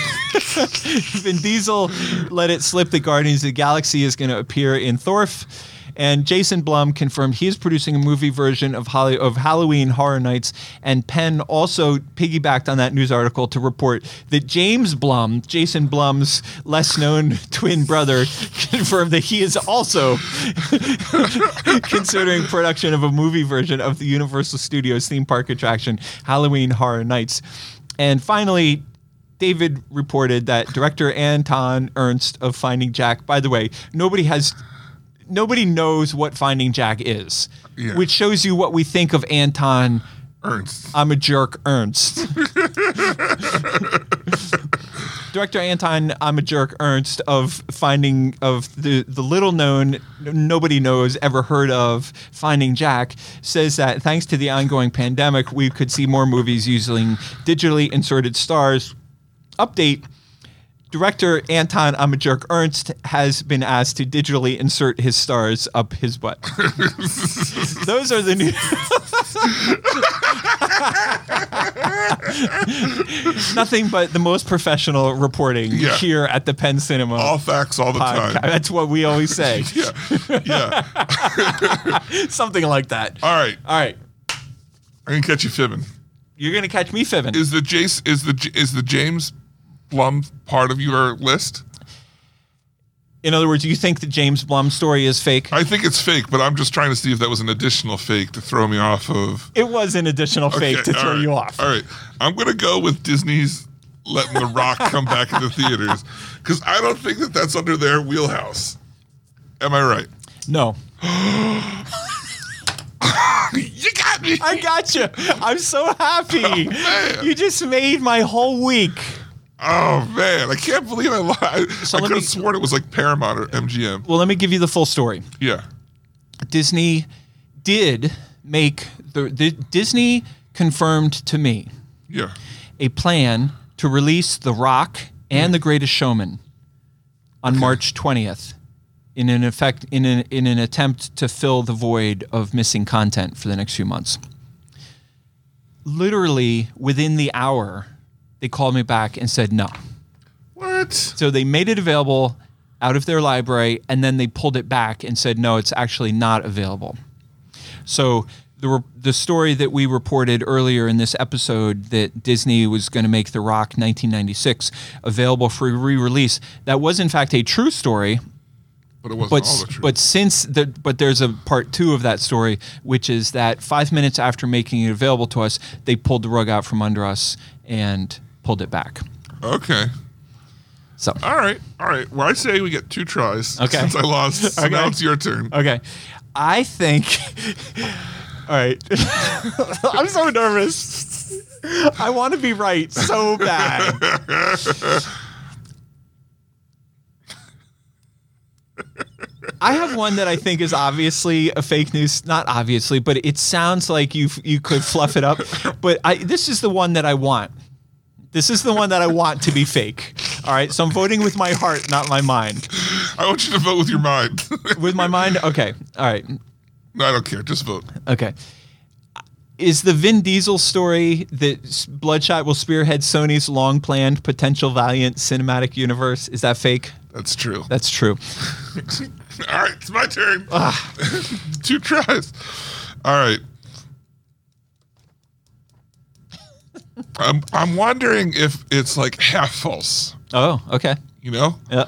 Diesel let it slip that Guardians of the Galaxy is going to appear in Thorf. And Jason Blum confirmed he is producing a movie version of Halloween Horror Nights. And Penn also piggybacked on that news article to report that James Blum, Jason Blum's less-known twin brother, confirmed that he is also considering production of a movie version of the Universal Studios theme park attraction Halloween Horror Nights. And finally, David reported that director Anton Ernst of Finding Jack, by the way, nobody knows what Finding Jack is, which shows you what we think of Anton Ernst. I'm a jerk Ernst. Director Anton I'm a jerk Ernst of the little known, nobody knows, ever heard of Finding Jack says that thanks to the ongoing pandemic, we could see more movies using digitally inserted stars. Update. Director Anton I'm a jerk Ernst has been asked to digitally insert his stars up his butt. Those are the new. Nothing but the most professional reporting here at the Penn Cinema. All facts all the time. That's what we always say. Yeah. Something like that. All right. I'm gonna catch you fibbing. You're gonna catch me fibbing. Is the James Blum part of your list? In other words, you think the James Blum story is fake? I think it's fake, but I'm just trying to see if that was an additional fake to throw me off of. It was an additional fake to throw you off. All right. I'm going to go with Disney's letting The Rock come back into theaters because I don't think that that's under their wheelhouse. Am I right? No. You got me. I got you. I'm so happy. Oh, you just made my whole week. Oh, man. I can't believe I lied. So I could have sworn it was like Paramount or MGM. Well, let me give you the full story. Yeah. Disney did make Disney confirmed to me a plan to release The Rock and The Greatest Showman on March 20th in an attempt to fill the void of missing content for the next few months. Literally within the hour, they called me back and said no. What? So they made it available out of their library, and then they pulled it back and said, no, it's actually not available. So the story that we reported earlier in this episode that Disney was going to make The Rock 1996 available for re-release, that was in fact a true story. But it wasn't all the truth. But there's a part 2 of that story, which is that 5 minutes after making it available to us, they pulled the rug out from under us and pulled it back. Okay. So. All right. Well, I say we get 2 tries. Okay. Since I lost. So now it's your turn. Okay. I think. All right. I'm so nervous. I want to be right so bad. I have one that I think is obviously a fake news. Not obviously, but it sounds like you could fluff it up. But this is the one that I want. This is the one that I want to be fake. All right, so I'm voting with my heart, not my mind. I want you to vote with your mind. With my mind? Okay, all right. No, I don't care. Just vote. Okay. Is the Vin Diesel story that Bloodshot will spearhead Sony's long-planned potential Valiant cinematic universe, is that fake? That's true. That's true. All right, it's my turn. 2 tries. All right. I'm wondering if it's like half false. Oh, okay. You know? Yeah.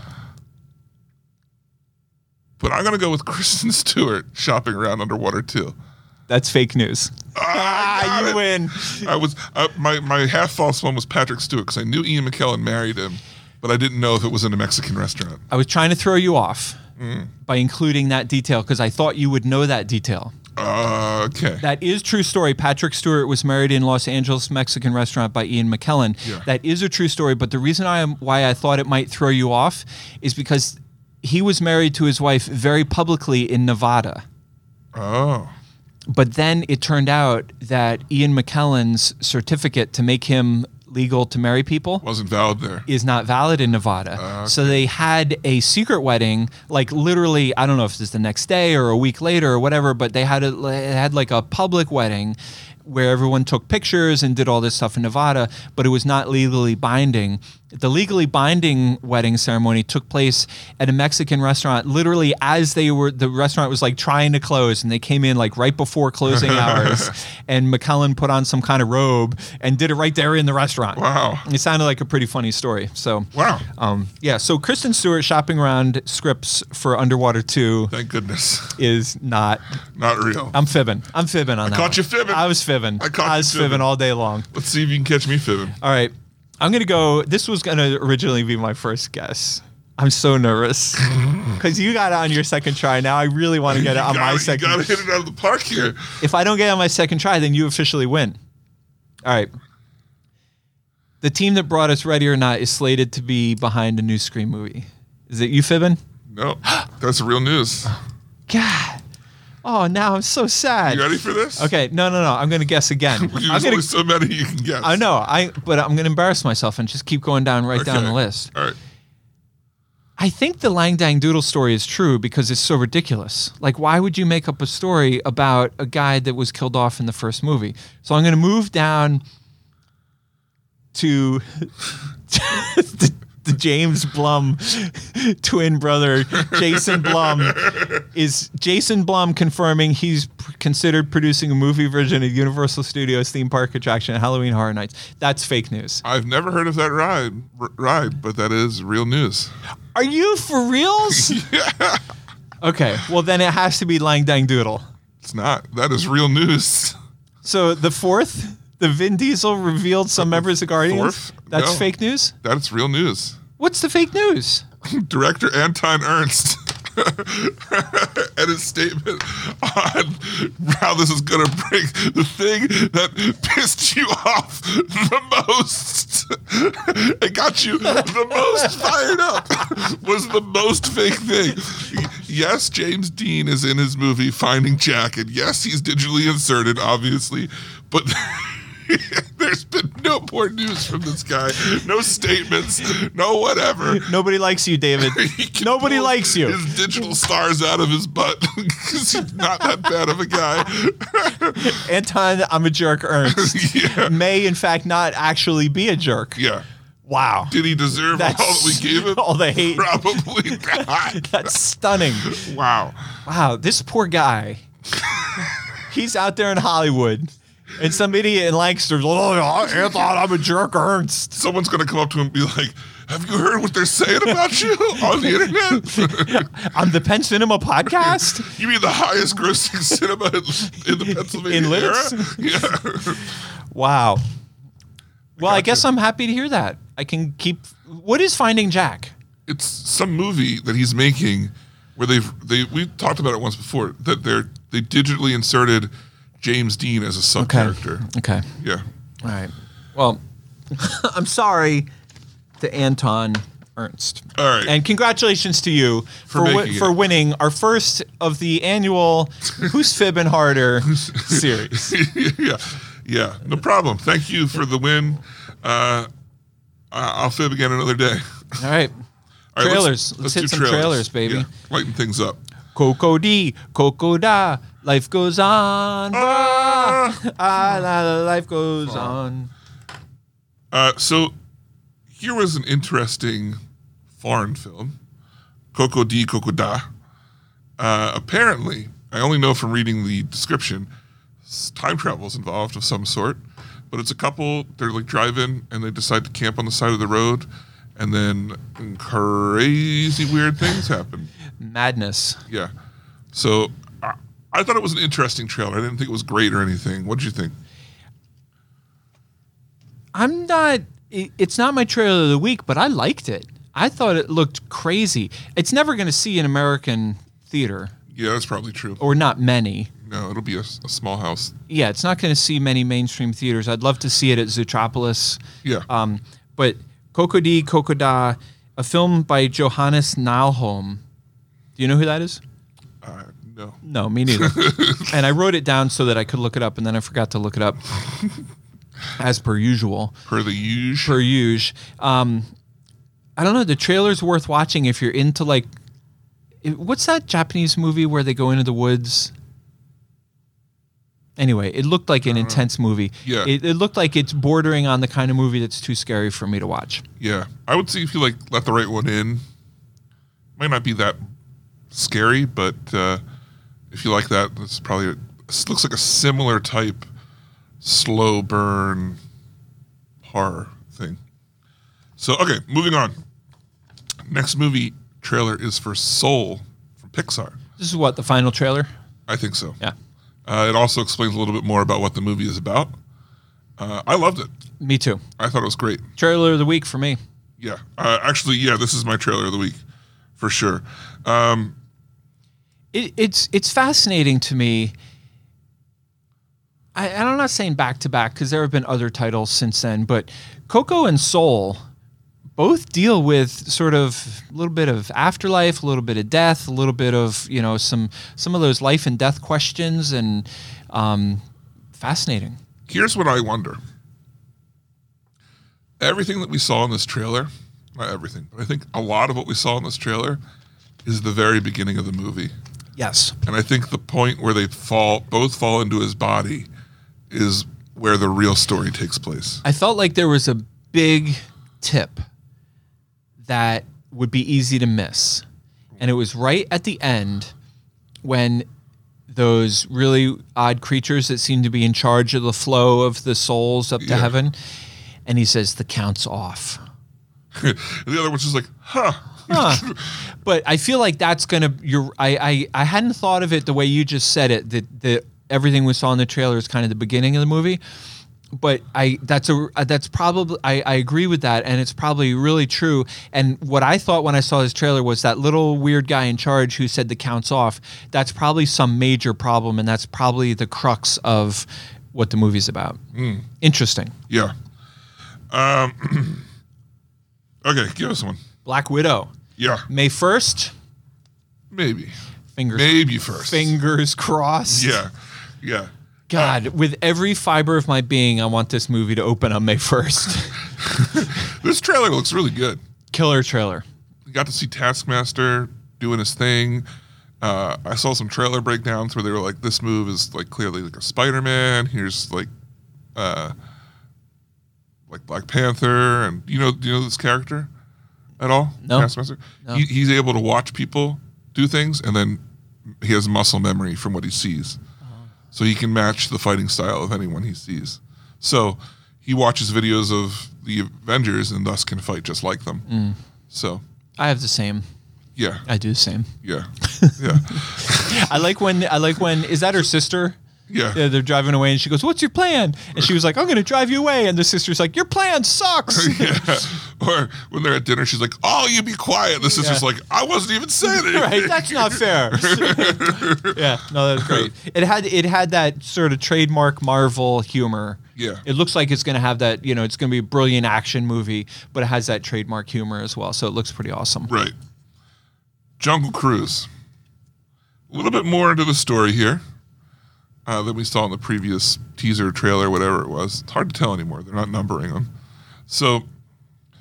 But I'm going to go with Kristen Stewart shopping around underwater too. That's fake news. You win. I was my half false one was Patrick Stewart because I knew Ian McKellen married him, but I didn't know if it was in a Mexican restaurant. I was trying to throw you off by including that detail because I thought you would know that detail. Okay. That is true story. Patrick Stewart was married in Los Angeles Mexican restaurant by Ian McKellen. Yeah. That is a true story, but the reason why I thought it might throw you off is because he was married to his wife very publicly in Nevada. Oh. But then it turned out that Ian McKellen's certificate to make him legal to marry people Wasn't valid there. is not valid in Nevada. Okay. So they had a secret wedding, like literally, I don't know if it's the next day or a week later or whatever, but they had like a public wedding where everyone took pictures and did all this stuff in Nevada, but it was not legally binding. The legally binding wedding ceremony took place at a Mexican restaurant, literally as the restaurant was like trying to close, and they came in like right before closing hours, and McKellen put on some kind of robe and did it right there in the restaurant. Wow. It sounded like a pretty funny story. So Wow. yeah. So Kristen Stewart shopping around scripts for Underwater 2 Thank goodness. is not. Not real. I'm fibbing on that. caught you fibbing. I was fibbing. I caught you was fibbing. fibbing all day long. Let's see if you can catch me fibbing. All right. I'm going to go. This was going to originally be my first guess. I'm so nervous because you got it on your second try. Now I really want to get it on my second. You got to hit it out of the park here. If I don't get it on my second try, then you officially win. All right. The team that brought us Ready or Not is slated to be behind a new Scream movie. Is it you fibbing? No, that's real news. God. Oh, now I'm so sad. You ready for this? Okay. No. I'm going to guess again. There's only so many you can guess. I know. But I'm going to embarrass myself and just keep going down down the list. All right. I think the Lang Dang Doodle story is true because it's so ridiculous. Like, why would you make up a story about a guy that was killed off in the first movie? So I'm going to move down to the James Blum twin brother, Jason Blum. Is Jason Blum confirming he's considered producing a movie version of Universal Studios theme park attraction Halloween Horror Nights? That's fake news. I've never heard of that ride, but that is real news. Are you for reals? Yeah. Okay, well then it has to be Lang Dang Doodle. It's not. That is real news. So the fourth, the Vin Diesel revealed some members of Guardians. Fourth? That's No. fake news? That's real news. What's the fake news? Director Anton Ernst and his statement on how this is going to bring the thing that pissed you off the most, it got you the most fired up, was the most fake thing. Yes, James Dean is in his movie Finding Jack, and yes, he's digitally inserted, obviously, but there's been no more news from this guy. No statements. No whatever. Nobody likes you, David. He can Nobody pull likes you. His digital stars out of his butt because he's not that bad of a guy. Anton, I'm a jerk, Ernst, Yeah. may in fact not actually be a jerk. Yeah. Wow. Did he deserve all that we gave him? all the hate. Probably not. That's stunning. Wow. Wow, this poor guy. He's out there in Hollywood. And somebody in Lancaster's, Anton, I'm a jerk, Ernst. Someone's going to come up to him and be like, have you heard what they're saying about you on the internet? On the Penn Cinema podcast? You mean the highest grossing cinema in the Pennsylvania In era? Lidditz? Yeah. Wow. Well, I guess you. I'm happy to hear that. I can keep. What is Finding Jack? It's some movie that he's making where we talked about it once before, that they digitally inserted James Dean as a sub character. Okay. Yeah. All right. Well, I'm sorry to Anton Ernst. All right. And congratulations to you For making for it. winning our first of the annual Who's Fibbing Harder series. Yeah. No problem. Thank you for the win. I'll fib again another day. All right. All right, Trailers. Let's hit do some trailers, baby. Yeah, lighten things up. Coco D, Coco Da, life goes on. Life goes on. So here was an interesting foreign film, Coco D, Coco Da. Apparently, I only know from reading the description, time travel is involved of some sort, but it's a couple, they're like driving and they decide to camp on the side of the road, and then crazy weird things happen. Madness. Yeah. So I thought it was an interesting trailer. I didn't think it was great or anything. What did you think? It's not my trailer of the week, but I liked it. I thought it looked crazy. It's never going to see an American theater. Yeah, that's probably true. Or not many. No, it'll be a small house. Yeah, it's not going to see many mainstream theaters. I'd love to see it at Zootropolis. Yeah. But Coco D, Coco Da, a film by Johannes Nalholm. Do you know who that is? No. No, me neither. And I wrote it down so that I could look it up, and then I forgot to look it up. As per usual. Per the usual. Per usual. I don't know. The trailer's worth watching if you're into like, what's that Japanese movie where they go into the woods? Anyway, it looked like an intense movie. Yeah. It looked like it's bordering on the kind of movie that's too scary for me to watch. Yeah. I would say if you like let the right one in, might not be that scary, but if you like that, it's probably, it looks like a similar type slow burn horror thing. So, okay, moving on. Next movie trailer is for Soul from Pixar. This is what, the final trailer? I think so. Yeah. It also explains a little bit more about what the movie is about. I loved it. Me too. I thought it was great. Trailer of the week for me. Yeah. Actually, yeah, this is my trailer of the week for sure. It's fascinating to me. I'm not saying back to back because there have been other titles since then, but Coco and Soul both deal with sort of a little bit of afterlife, a little bit of death, a little bit of, you know, some of those life and death questions, and fascinating. Here's what I wonder. Everything that we saw in this trailer, not everything, but I think a lot of what we saw in this trailer is the very beginning of the movie. Yes. And I think the point where they both fall into his body is where the real story takes place. I felt like there was a big tip that would be easy to miss. And it was right at the end when those really odd creatures that seem to be in charge of the flow of the souls up to heaven. And he says, the count's off. The other one's just like, huh. But I feel like that's going to, I hadn't thought of it the way you just said it, that everything we saw in the trailer is kind of the beginning of the movie. But that's probably, I agree with that, and it's probably really true. And what I thought when I saw this trailer was that little weird guy in charge who said the count's off, that's probably some major problem, and that's probably the crux of what the movie's about. Interesting. Yeah. Okay, give us one. Black Widow. Yeah. May 1st? Maybe. Maybe first. Fingers crossed. Yeah. Yeah. God, with every fiber of my being, I want this movie to open on May 1st. This trailer looks really good. Killer trailer. You got to see Taskmaster doing his thing. I saw some trailer breakdowns where they were like, this move is like clearly like a Spider-Man. Here's like Black Panther. And do you know this character at all? No. Taskmaster? No. He's able to watch people do things, and then he has muscle memory from what he sees. So he can match the fighting style of anyone he sees. So he watches videos of the Avengers and thus can fight just like them. So I have the same. Yeah. I do the same. Yeah. Yeah. I like when is that her sister? Yeah. They're driving away and she goes, "What's your plan?" And she was like, "I'm going to drive you away." And the sister's like, "Your plan sucks." Yeah. Or when they're at dinner, she's like, "Oh, you be quiet." The sister's like, "I wasn't even saying anything." Right, that's not fair. Yeah, no, that's great. It had that sort of trademark Marvel humor. Yeah. It looks like it's going to have that, it's going to be a brilliant action movie, but it has that trademark humor as well. So it looks pretty awesome. Right. Jungle Cruise. A little bit more into the story here than we saw in the previous teaser, trailer, whatever it was. It's hard to tell anymore. They're not numbering them. So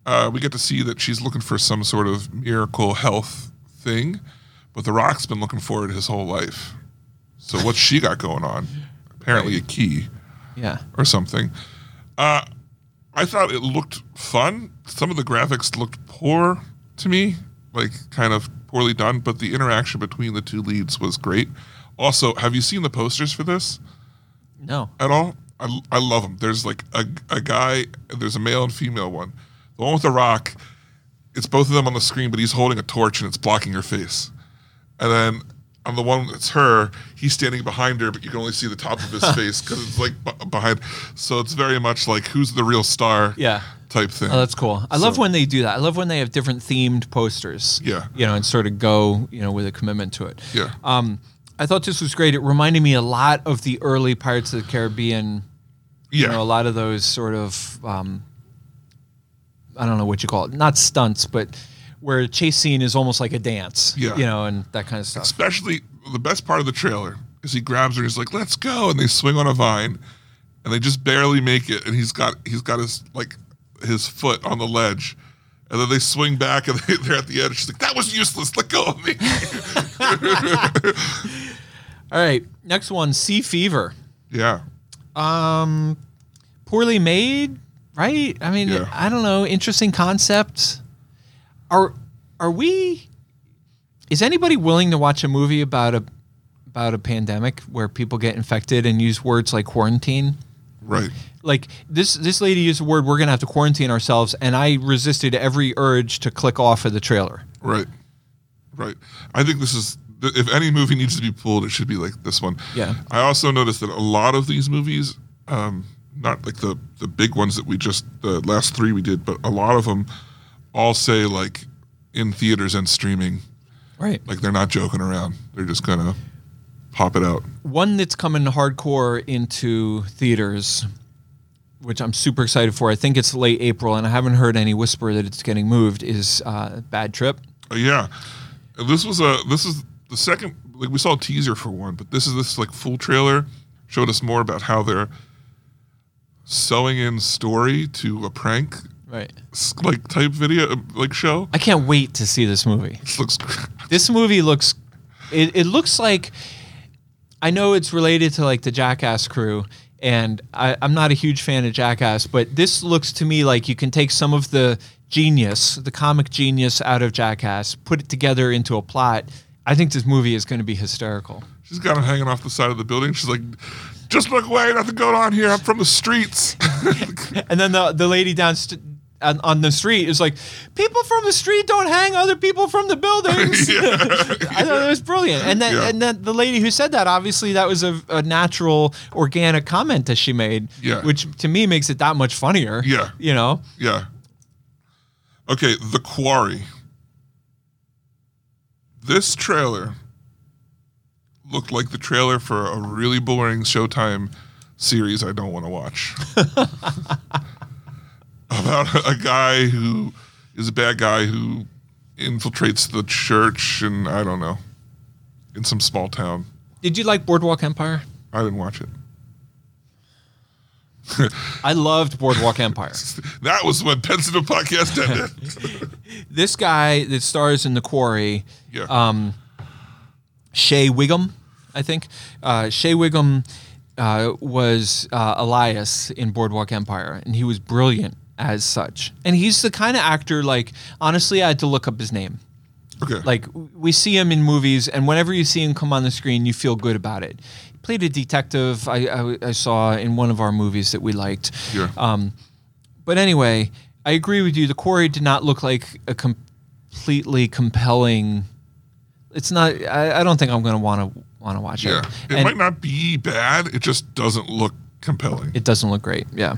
We get to see that she's looking for some sort of miracle health thing, but The Rock's been looking for it his whole life. So what's she got going on? Apparently a key. Yeah. Or something. I thought it looked fun. Some of the graphics looked poor to me, like kind of poorly done, but the interaction between the two leads was great. Also, have you seen the posters for this? No. At all? I love them. There's like a guy, there's a male and female one. The one with The Rock, it's both of them on the screen, but he's holding a torch and it's blocking her face. And then on the one that's her, he's standing behind her, but you can only see the top of his face because it's like behind. So it's very much like who's the real star type thing. Oh, that's cool. I love when they do that. I love when they have different themed posters. Yeah. And sort of go, with a commitment to it. Yeah. I thought this was great. It reminded me a lot of the early Pirates of the Caribbean. Yeah. A lot of those sort of, I don't know what you call it, not stunts, but where a chase scene is almost like a dance. Yeah. And that kind of stuff. Especially the best part of the trailer is he grabs her and he's like, let's go. And they swing on a vine and they just barely make it. And he's got his foot on the ledge. And then they swing back and they're at the edge. She's like, that was useless. Let go of me. All right. Next one, Sea Fever. Yeah. Poorly made, right? I mean, I don't know. Interesting concept. Is anybody willing to watch a movie about a pandemic where people get infected and use words like quarantine? Right. Like this lady used the word, we're going to have to quarantine ourselves, and I resisted every urge to click off of the trailer. Right. I think this is, if any movie needs to be pulled, it should be like this one. Yeah. I also noticed that a lot of these movies, not like the big ones that the last three we did, but a lot of them all say like in theaters and streaming. Right. Like they're not joking around. They're just going to pop it out. One that's coming hardcore into theaters, which I'm super excited for, I think it's late April, and I haven't heard any whisper that it's getting moved, is Bad Trip. Yeah. This is the second, like we saw a teaser for one, but this like full trailer showed us more about how they're sewing in story to a prank. Right. Like type video, like show. I can't wait to see this movie. This movie looks, it looks like, I know it's related to like the Jackass crew, and I'm not a huge fan of Jackass, but this looks to me like you can take some of the genius, the comic genius out of Jackass, put it together into a plot. I think this movie is going to be hysterical. She's got him hanging off the side of the building. She's like, just look away, nothing going on here. I'm from the streets. And then the lady on the street is like, people from the street don't hang other people from the buildings. I thought it was brilliant. And then the lady who said that, obviously that was a natural, organic comment that she made, which to me makes it that much funnier. Yeah. Yeah. Okay, The Quarry. This trailer looked like the trailer for a really boring Showtime series I don't want to watch. About a guy who is a bad guy who infiltrates the church and I don't know, in some small town. Did you like Boardwalk Empire? I didn't watch it. I loved Boardwalk Empire. That was when Penn Cinema Podcast ended. This guy that stars in The Quarry, Shea Whigham, I think. Shea Whigham was Elias in Boardwalk Empire, and he was brilliant as such. And he's the kind of actor, like, honestly, I had to look up his name. Okay. Like, we see him in movies, and whenever you see him come on the screen, you feel good about it. He played a detective I saw in one of our movies that we liked. Yeah. But anyway, I agree with you. The Quarry did not look like a completely compelling... It's not... I don't think I'm going to want to watch it. Yeah. It might not be bad. It just doesn't look compelling. It doesn't look great, yeah.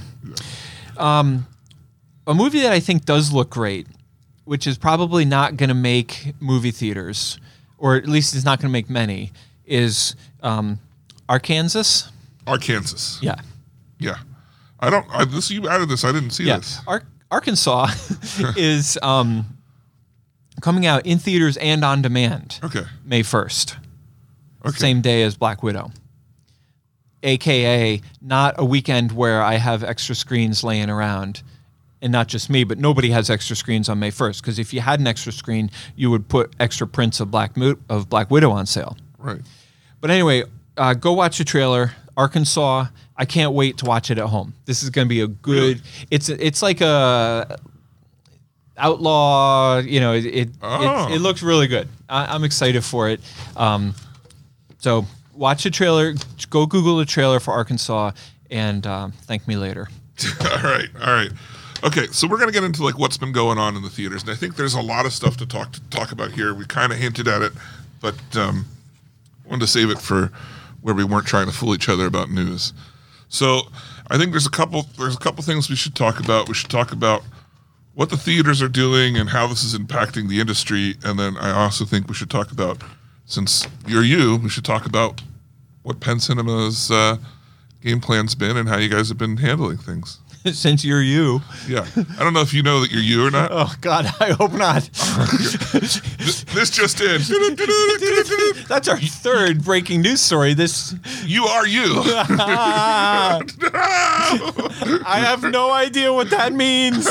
A movie that I think does look great, which is probably not going to make movie theaters, or at least is not going to make many, is Arkansas. Arkansas. Yeah. Yeah. You added this. I didn't see this. Arkansas is coming out in theaters and on demand. Okay. May 1st. Okay. Same day as Black Widow. AKA not a weekend where I have extra screens laying around and not just me, but nobody has extra screens on May 1st. Because if you had an extra screen, you would put extra prints of Black Widow on sale. Right. But anyway, go watch the trailer. Arkansas. I can't wait to watch it at home. This is going to be a good. It's like a outlaw. It looks really good. I'm excited for it. So watch the trailer. Go Google the trailer for Arkansas and thank me later. All right. Okay, so we're going to get into like what's been going on in the theaters, and I think there's a lot of stuff to talk about here. We kind of hinted at it, but wanted to save it for where we weren't trying to fool each other about news. So I think there's a couple things we should talk about. We should talk about what the theaters are doing and how this is impacting the industry, and then I also think we should talk about, since we should talk about what Penn Cinema's game plan's been and how you guys have been handling things. Since you're you. Yeah. I don't know if you know that you're you or not. Oh, God, I hope not. This just in. That's our third breaking news story. You are you. I have no idea what that means.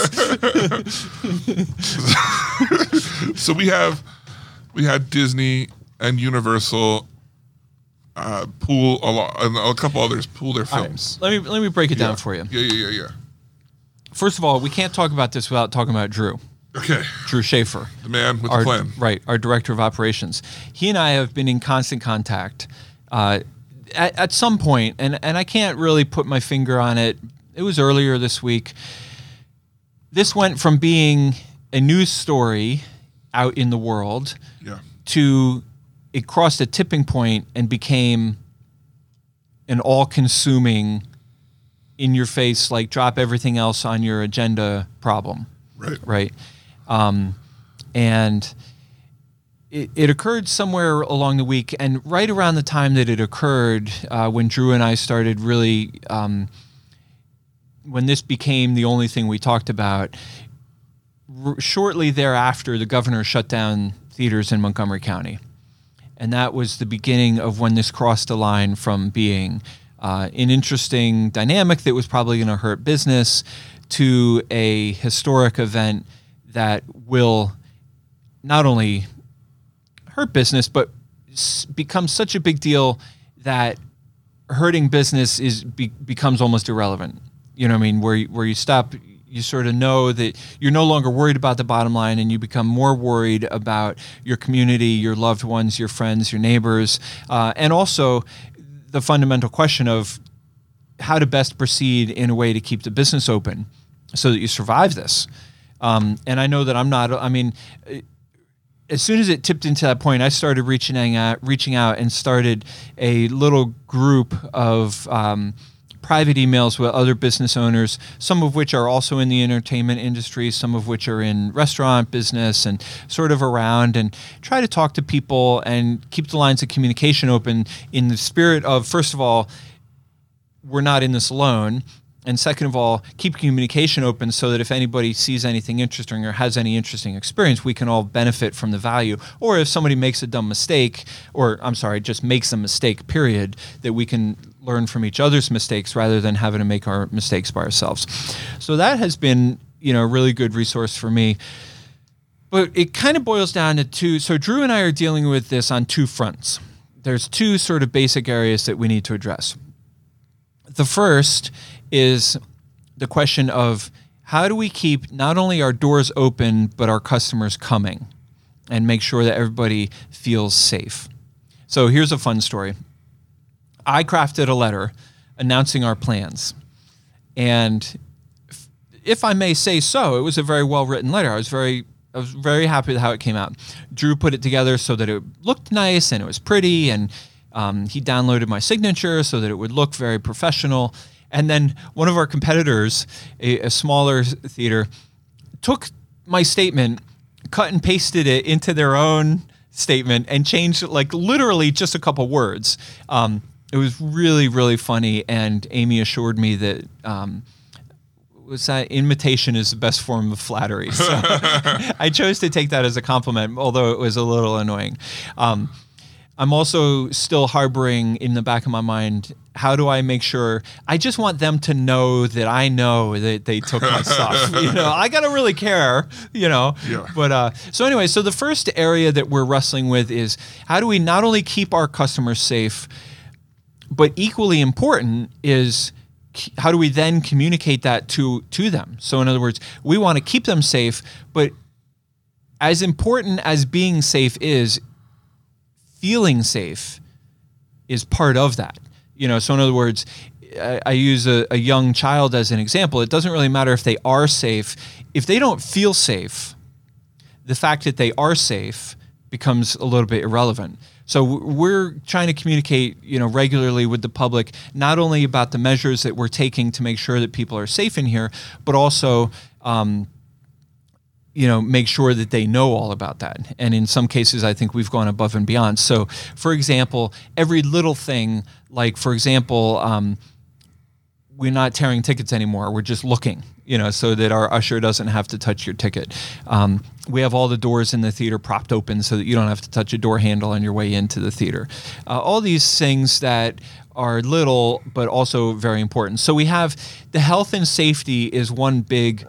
So we had Disney and Universal pool a lot, and a couple others pool their films. Right. Let me break it down for you. Yeah. First of all, we can't talk about this without talking about Drew. Okay. Drew Schaefer. The man with the plan. Right, our director of operations. He and I have been in constant contact at some point, and I can't really put my finger on it. It was earlier this week. This went from being a news story out in the world to it crossed a tipping point and became an all-consuming, in-your-face, like drop everything else on your agenda problem. Right. And it occurred somewhere along the week, and right around the time that it occurred, when Drew and I started really, when this became the only thing we talked about, shortly thereafter, the governor shut down theaters in Montgomery County. And that was the beginning of when this crossed the line from being an interesting dynamic that was probably going to hurt business to a historic event that will not only hurt business, but become such a big deal that hurting business becomes almost irrelevant. You know what I mean? Where you stop, you sort of know that you're no longer worried about the bottom line, and you become more worried about your community, your loved ones, your friends, your neighbors, and also the fundamental question of how to best proceed in a way to keep the business open so that you survive this. And I know that as soon as it tipped into that point, I started reaching out and started a little group of private emails with other business owners, some of which are also in the entertainment industry, some of which are in restaurant business and sort of around, and try to talk to people and keep the lines of communication open in the spirit of, first of all, we're not in this alone. And second of all, keep communication open so that if anybody sees anything interesting or has any interesting experience, we can all benefit from the value. Or if somebody makes a dumb mistake, just makes a mistake, period, that we can learn from each other's mistakes rather than having to make our mistakes by ourselves. So that has been, a really good resource for me. But it kind of boils down to two. So Drew and I are dealing with this on two fronts. There's two sort of basic areas that we need to address. The first is the question of how do we keep not only our doors open, but our customers coming and make sure that everybody feels safe. So here's a fun story. I crafted a letter announcing our plans. And if I may say so, it was a very well-written letter. I was very happy with how it came out. Drew put it together so that it looked nice and it was pretty, and he downloaded my signature so that it would look very professional. And then one of our competitors, a smaller theater, took my statement, cut and pasted it into their own statement, and changed literally just a couple words. It was really, really funny, and Amy assured me that imitation is the best form of flattery. So I chose to take that as a compliment, although it was a little annoying. I'm also still harboring in the back of my mind, how do I make sure? I just want them to know that I know that they took my stuff. I got to really care, Yeah. But so anyway, so the first area that we're wrestling with is how do we not only keep our customers safe, but equally important is how do we then communicate that to them? So in other words, we want to keep them safe, but as important as being safe is, feeling safe is part of that. So in other words, I use a young child as an example. It doesn't really matter if they are safe. If they don't feel safe, the fact that they are safe becomes a little bit irrelevant. So we're trying to communicate, regularly with the public, not only about the measures that we're taking to make sure that people are safe in here, but also make sure that they know all about that. And in some cases, I think we've gone above and beyond. So, for example, every little thing, like, for example, we're not tearing tickets anymore. We're just looking, so that our usher doesn't have to touch your ticket. We have all the doors in the theater propped open so that you don't have to touch a door handle on your way into the theater. All these things that are little, but also very important. So we have the health and safety is one big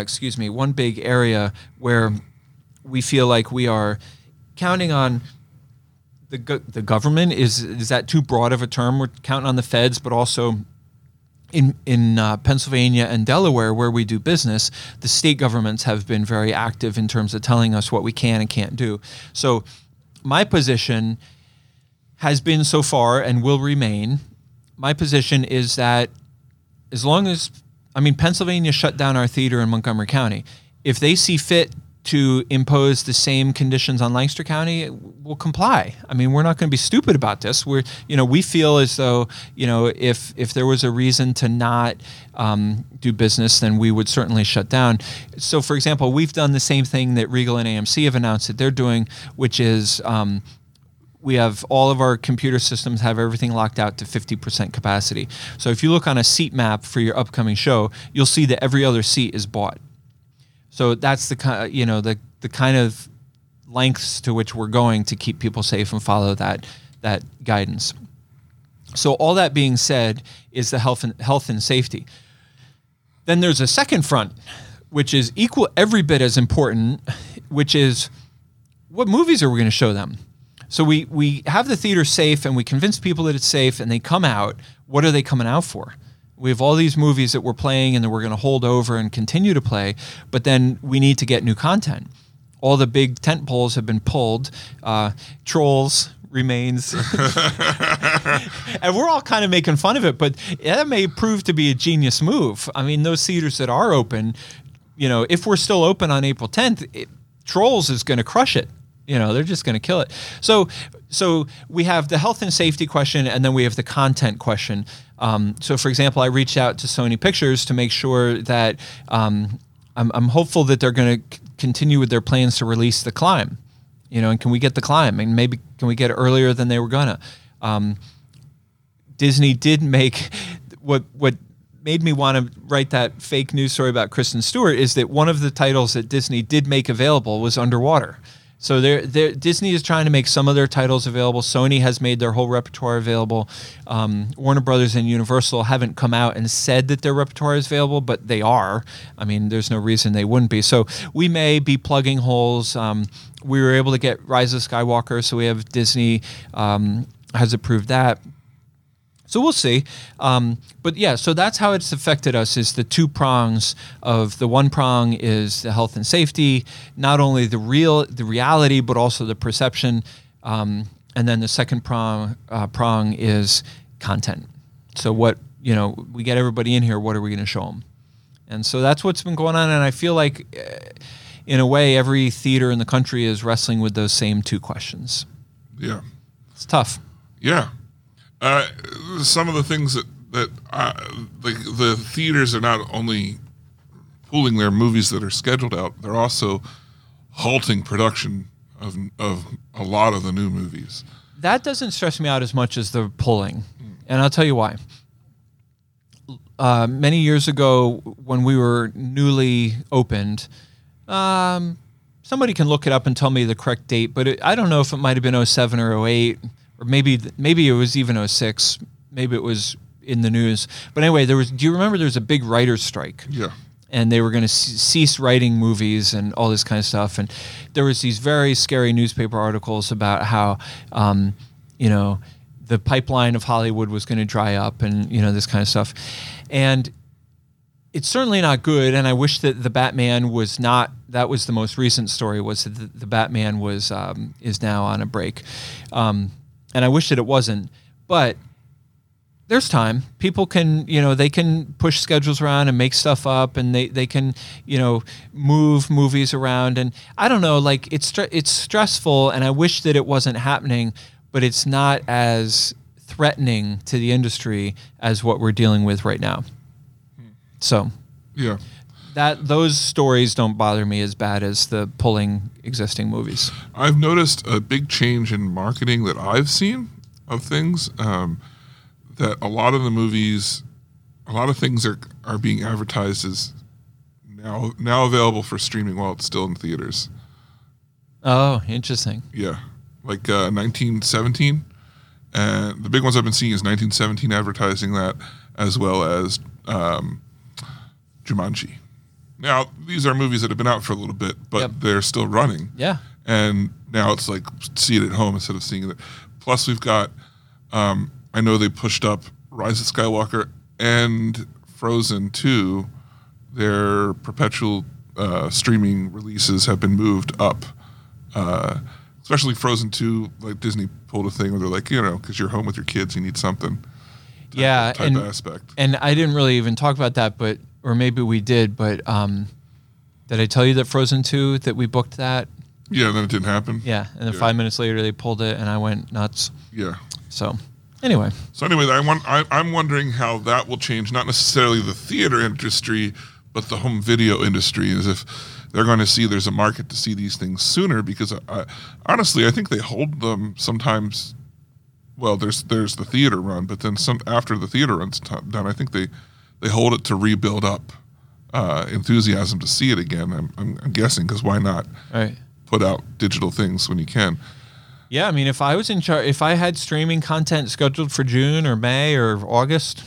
area where we feel like we are counting on the government. Is that too broad of a term? We're counting on the feds, but also in Pennsylvania and Delaware, where we do business, the state governments have been very active in terms of telling us what we can and can't do. So my position has been so far and will remain, my position is that as long as, Pennsylvania shut down our theater in Montgomery County. If they see fit to impose the same conditions on Lancaster County, we'll comply. We're not going to be stupid about this. We feel as though, if there was a reason to not do business, then we would certainly shut down. So, for example, we've done the same thing that Regal and AMC have announced that they're doing, which is we have all of our computer systems have everything locked out to 50% capacity. So if you look on a seat map for your upcoming show, you'll see that every other seat is bought. So that's the kind of lengths to which we're going to keep people safe and follow that guidance. So all that being said is the health and safety. Then there's a second front, which is every bit as important, which is what movies are we going to show them? So we have the theater safe and we convince people that it's safe and they come out. What are they coming out for? We have all these movies that we're playing and that we're going to hold over and continue to play, but then we need to get new content. All the big tent poles have been pulled. Trolls remains. And we're all kind of making fun of it, but that may prove to be a genius move. Those theaters that are open, if we're still open on April 10th, Trolls is going to crush it. They're just going to kill it. So we have the health and safety question, and then we have the content question. So, for example, I reached out to Sony Pictures to make sure that I'm hopeful that they're going to continue with their plans to release The Climb. And can we get The Climb? And maybe can we get it earlier than they were going to? Disney did make what made me want to write that fake news story about Kristen Stewart is that one of the titles that Disney did make available was Underwater. So Disney is trying to make some of their titles available. Sony has made their whole repertoire available. Warner Brothers and Universal haven't come out and said that their repertoire is available, but they are. There's no reason they wouldn't be. So we may be plugging holes. We were able to get Rise of Skywalker, so we have Disney has approved that. So we'll see. But yeah, so that's how it's affected us is the two prongs of the one prong is the health and safety, not only the reality, but also the perception. And then the second prong is content. So what, we get everybody in here, what are we going to show them? And so that's what's been going on. And I feel like in a way, every theater in the country is wrestling with those same two questions. Yeah. It's tough. Yeah. Some of the things that the theaters are not only pulling their movies that are scheduled out, they're also halting production of a lot of the new movies. That doesn't stress me out as much as the pulling, and I'll tell you why. Many years ago, when we were newly opened, 7 somebody can look it up and tell me the correct date, but I don't know if it might have been 07 or 08, or maybe it was even 06. Maybe it was in the news. But anyway, do you remember there was a big writer's strike? Yeah. And they were going to cease writing movies and all this kind of stuff. And there was these very scary newspaper articles about how, the pipeline of Hollywood was going to dry up and, this kind of stuff. And it's certainly not good. And I wish that the Batman was not, that was the most recent story, was that the Batman was, is now on a break. And I wish that it wasn't. But there's time. People can, they can push schedules around and make stuff up, and they can, move movies around. And I don't know, like it's stressful, and I wish that it wasn't happening, but it's not as threatening to the industry as what we're dealing with right now. So, yeah, those stories don't bother me as bad as the pulling existing movies. I've noticed a big change in marketing that I've seen of things. That a lot of the movies, a lot of things are being advertised as now available for streaming while it's still in theaters. Oh, interesting. Yeah, like 1917, and the big ones I've been seeing is 1917 advertising that, as well as Jumanji. Now, these are movies that have been out for a little bit, but they're still running. Yeah. And now it's like, see it at home instead of seeing it. Plus, we've got... I know they pushed up Rise of Skywalker and Frozen 2. Their perpetual streaming releases have been moved up. Especially Frozen 2, like Disney pulled a thing where they're like, because you're home with your kids, you need something. Type of aspect. And I didn't really even talk about that, or maybe we did, but did I tell you that Frozen 2, that we booked that? Yeah, then it didn't happen. Yeah, and then 5 minutes later they pulled it, and I went nuts. Yeah. So... Anyway, I'm wondering how that will change, not necessarily the theater industry, but the home video industry, as if they're going to see there's a market to see these things sooner, because honestly, I think they hold them sometimes. Well, there's the theater run, but then after the theater run's done, I think they hold it to rebuild up enthusiasm to see it again. I'm guessing, because why not put out digital things when you can? Yeah, I mean, if I was in charge, if I had streaming content scheduled for June or May or August,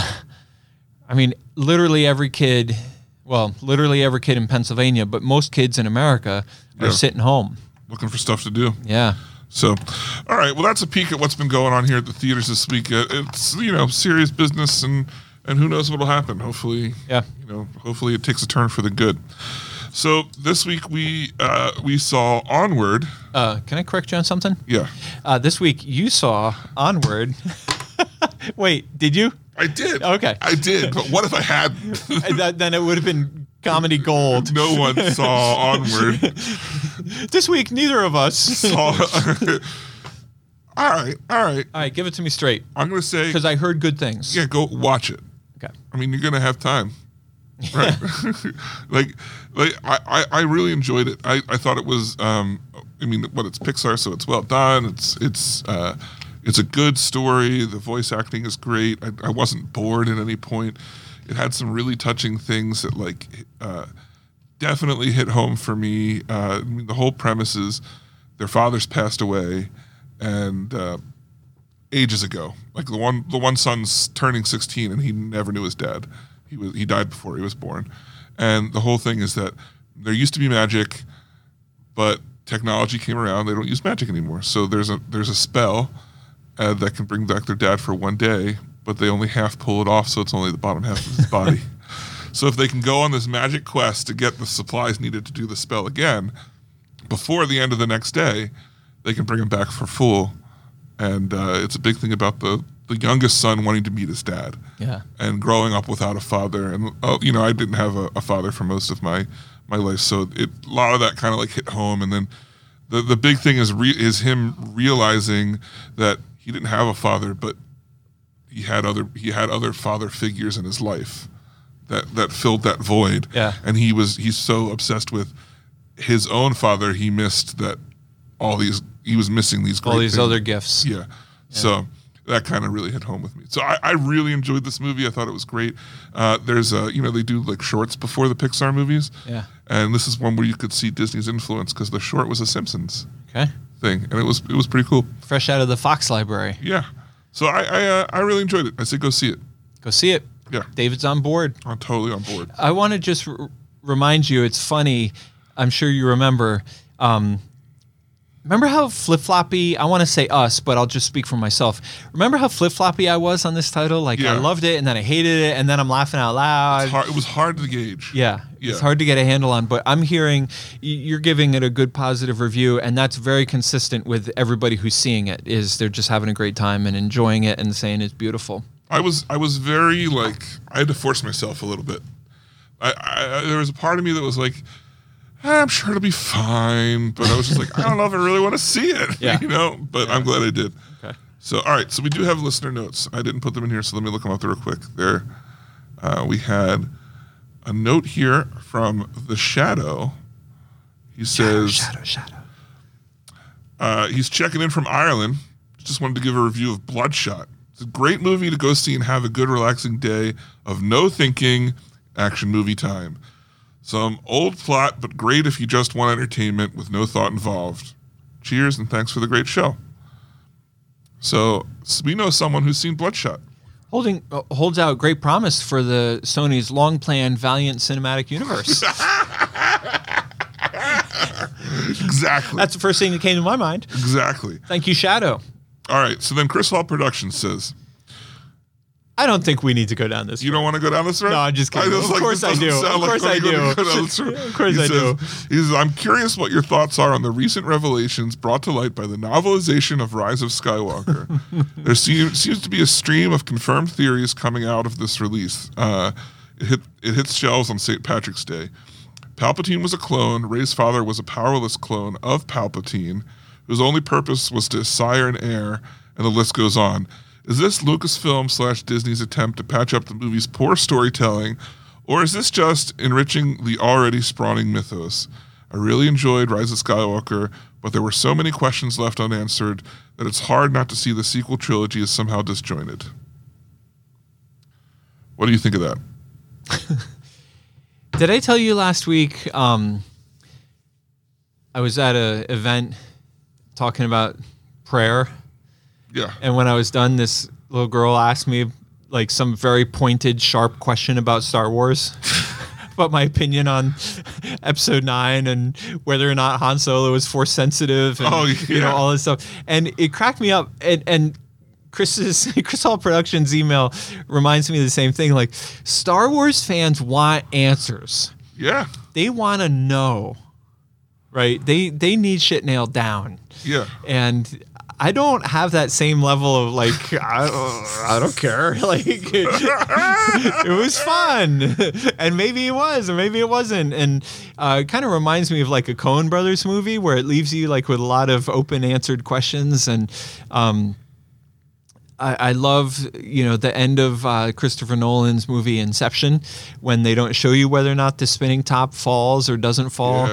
I mean, literally every kid in Pennsylvania, but most kids in America are sitting home. Looking for stuff to do. Yeah. So, all right, well, that's a peek at what's been going on here at the theaters this week. It's, serious business, and who knows what'll happen. Hopefully, hopefully it takes a turn for the good. So this week we saw Onward. Can I correct you on something? Yeah. This week you saw Onward. Wait, did you? I did. Okay. I did, but what if I hadn't? Then it would have been comedy gold. No one saw Onward. This week, neither of us saw. All right. Give it to me straight. I'm going to say, because I heard good things. Yeah, go watch it. Okay. I mean, you're going to have time. Right. I really enjoyed it. I thought it was it's Pixar, so it's well done. It's a good story. The voice acting is great. I wasn't bored at any point. It had some really touching things that definitely hit home for me. The whole premise is their fathers passed away, and ages ago. Like the one son's turning 16, and he never knew his dad. He died before he was born. And the whole thing is that there used to be magic, but technology came around. They don't use magic anymore. So there's a spell that can bring back their dad for one day, but they only half pull it off, so it's only the bottom half of his body. So if they can go on this magic quest to get the supplies needed to do the spell again, before the end of the next day, they can bring him back for full. And it's a big thing about the youngest son wanting to meet his dad. Yeah. And growing up without a father. And, I didn't have a father for most of my life. So a lot of that kind of hit home. And then the big thing is him realizing that he didn't have a father, but he had other father figures in his life that filled that void. Yeah. And he's so obsessed with his own father, he missed that he was missing these great all these things. other gifts. Yeah. So that kind of really hit home with me. So I really enjoyed this movie. I thought it was great. There's they do like shorts before the Pixar movies. Yeah. And this is one where you could see Disney's influence because the short was a Simpsons Okay. thing, and it was pretty cool. Fresh out of the Fox library. Yeah. So I really enjoyed it. I say go see it. Go see it. Yeah. David's on board. I'm totally on board. I want to just remind you, it's funny. I'm sure you remember. Remember how flip-floppy, I want to say us, but I'll just speak for myself. Remember how flip-floppy I was on this title? Like, Yeah. I loved it, and then I hated it, and then I'm laughing out loud. It was hard to gauge. Yeah, Yeah. it's hard to get a handle on, but I'm hearing you're giving it a good positive review, and that's very consistent with everybody who's seeing it, is they're just having a great time and enjoying it and saying it's beautiful. I was very like, I had to force myself a little bit. There was a part of me that was like, I'm sure it'll be fine, but I was just like, I don't know if I really want to see it, Yeah. But I'm glad I did. Okay. So, all right, so we do have listener notes. I didn't put them in here, so let me look them up real quick. There, we had a note here from The Shadow. He says, Shadow. he's checking in from Ireland. Just wanted to give a review of Bloodshot. It's a great movie to go see and have a good, relaxing day of no thinking, action movie time. Some old plot, but great if you just want entertainment with no thought involved. Cheers and thanks for the great show. So we know someone who's seen Bloodshot. Holds out great promise for the Sony's long-planned Valiant Cinematic Universe. Exactly. That's the first thing that came to my mind. Exactly. Thank you, Shadow. All right, so then Chris Hall Productions says, I don't think we need to go down this road. you don't want to go down this road? No, I'm just kidding. was Of like, course this I do. doesn't sound Of like course I when you're gonna do. go down this road. Of course He I says- do. He says, I'm curious what your thoughts are on the recent revelations brought to light by the novelization of Rise of Skywalker. There seems to be a stream of confirmed theories coming out of this release. It hits shelves on St. Patrick's Day. Palpatine was a clone. Rey's father was a powerless clone of Palpatine, whose only purpose was to sire an heir, and the list goes on. Is this Lucasfilm / Disney's attempt to patch up the movie's poor storytelling, or is this just enriching the already sprawling mythos? I really enjoyed Rise of Skywalker, but there were so many questions left unanswered that it's hard not to see the sequel trilogy as somehow disjointed. What do you think of that? Did I tell you last week I was at an event talking about prayer? Yeah. And when I was done, this little girl asked me like some very pointed, sharp question about Star Wars, about my opinion on Episode 9 and whether or not Han Solo is Force sensitive and all this stuff. And it cracked me up. And Chris Hall Productions email reminds me of the same thing. Like, Star Wars fans want answers. Yeah. They want to know, right? They need shit nailed down. Yeah. And I don't have that same level of like, I don't care. Like, it was fun. And maybe it was, or maybe it wasn't. And it kind of reminds me of like a Coen Brothers movie where it leaves you like with a lot of open answered questions. And I love, the end of Christopher Nolan's movie Inception, when they don't show you whether or not the spinning top falls or doesn't fall,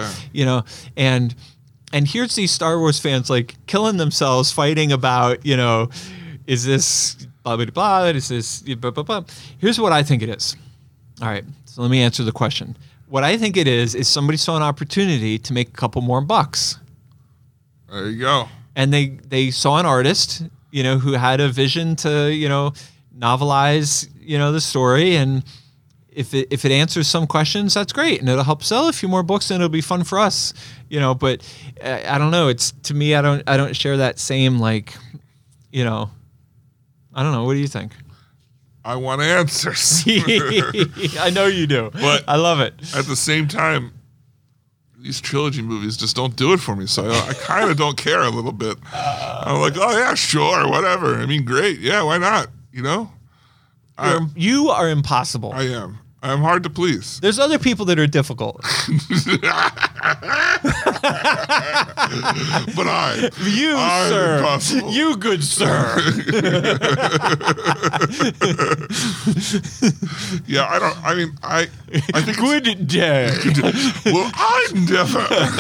And here's these Star Wars fans like killing themselves fighting about, is this blah, blah, blah, is this blah, blah, blah. Here's what I think it is. All right, so let me answer the question. What I think it is somebody saw an opportunity to make a couple more bucks. There you go. And they saw an artist, who had a vision to, novelize, the story. And if it answers some questions, that's great. And it'll help sell a few more books and it'll be fun for us, but I don't know. It's, to me, I don't share that same, like, I don't know. What do you think? I want answers. I know you do. But I love it. At the same time, these trilogy movies just don't do it for me. So I kind of don't care a little bit. I'm like, oh yeah, sure, whatever. I mean, great. Yeah, why not? You are impossible. I am. I'm hard to please. There's other people that are difficult. But I'm sir, impossible. you good sir. Yeah, I think Good day. well, I'm never.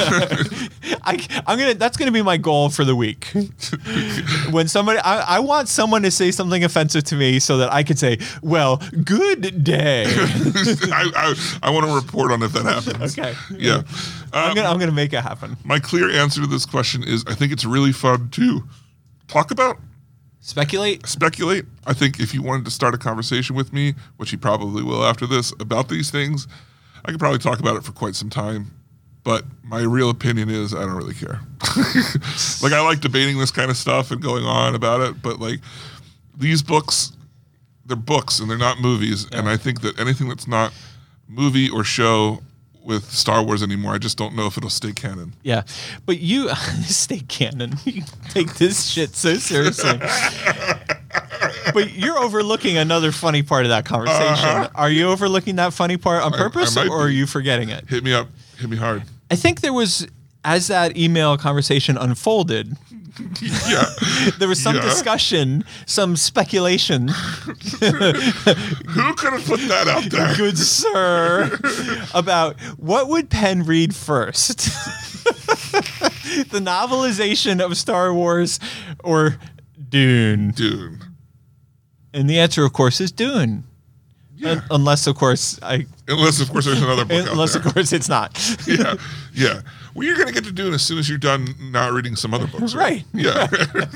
That's gonna be my goal for the week. When somebody, I want someone to say something offensive to me so that I could say, well, good day. I want to report on if that happens. Okay. Yeah. I'm gonna make it happen. My clear answer to this question is I think it's really fun to talk about. Speculate. I think if you wanted to start a conversation with me, which you probably will after this, about these things, I could probably talk about it for quite some time. But my real opinion is I don't really care. Like, I like debating this kind of stuff and going on about it, but like these books, they're books and they're not movies. Yeah. And I think that anything that's not movie or show with Star Wars anymore, I just don't know if it'll stay canon. Yeah, but you stay canon. You take this shit so seriously. But you're overlooking another funny part of that conversation. Are you overlooking that funny part on purpose, or are you forgetting it? Hit me up. Hit me hard. I think there was, as that email conversation unfolded, yeah, there was some discussion, some speculation. Who could have put that out there? Good sir. About what would Penn read first? The novelization of Star Wars or Dune? Dune. And the answer, of course, is Dune. Yeah. Unless, of course, there's another book unless, out there. of course, it's not. Yeah, yeah. Well, you're going to get to Dune as soon as you're done not reading some other books, right? Yeah.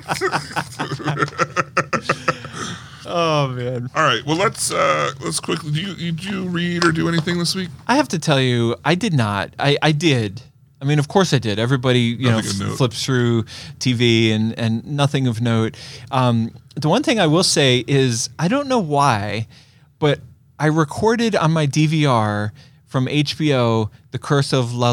Oh, man. All right. Well, let's quickly. Did you read or do anything this week? I have to tell you, I did not. I did. I mean, of course I did. Everybody, flips through TV and nothing of note. The one thing I will say is, I don't know why, but I recorded on my DVR from HBO The Curse of La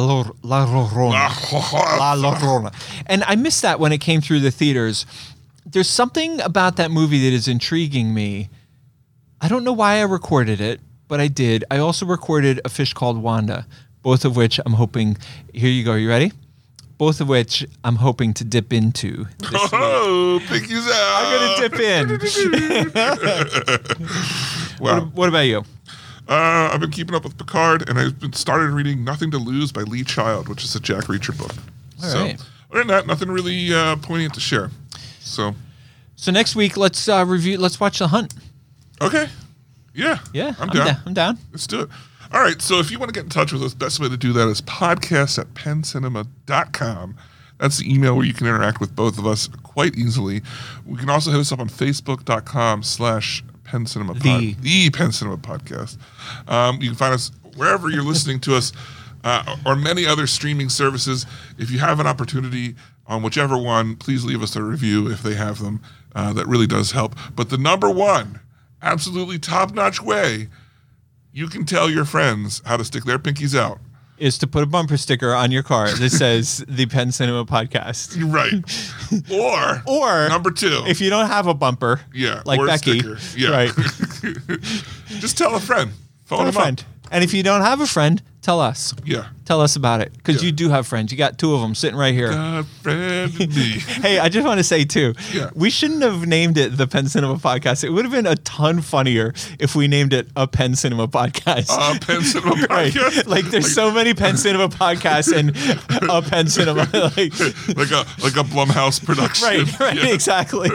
Llorona. And I missed that when it came through the theaters. There's something about that movie that is intriguing me. I don't know why I recorded it, but I did. I also recorded A Fish Called Wanda, both of which I'm hoping... Here you go. You ready? Both of which I'm hoping to dip into this week. Pinky's out. I'm going to dip in. Wow. What about you? I've been keeping up with Picard, and I've started reading Nothing to Lose by Lee Child, which is a Jack Reacher book. All right. Other than that, nothing really poignant to share. So next week, let's watch The Hunt. Okay. Yeah. Yeah. I'm down. I'm down. Let's do it. All right. So if you want to get in touch with us, best way to do that is podcast@penncinema.com. That's the email where you can interact with both of us quite easily. We can also hit us up on facebook.com/Penn Cinema the Penn Cinema Podcast. You can find us wherever you're listening to us, or many other streaming services. If you have an opportunity on whichever one, please leave us a review if they have them. That really does help. But the number one, absolutely top-notch way you can tell your friends how to stick their pinkies out is to put a bumper sticker on your car that says the Penn Cinema Podcast. Right. Or number two, if you don't have a bumper, like or Becky, a sticker. right? Just tell a friend. Phone a friend. Up. And if you don't have a friend, tell us. Yeah. Tell us about it. Because you do have friends. You got two of them sitting right here. God, friend me. Hey, I just want to say, too, we shouldn't have named it the Penn Cinema Podcast. It would have been a ton funnier if we named it a Penn Cinema Podcast. Penn Cinema Podcast? Right. Like, there's so many Penn Cinema podcasts and a Penn Cinema. like a Blumhouse production. Right, exactly.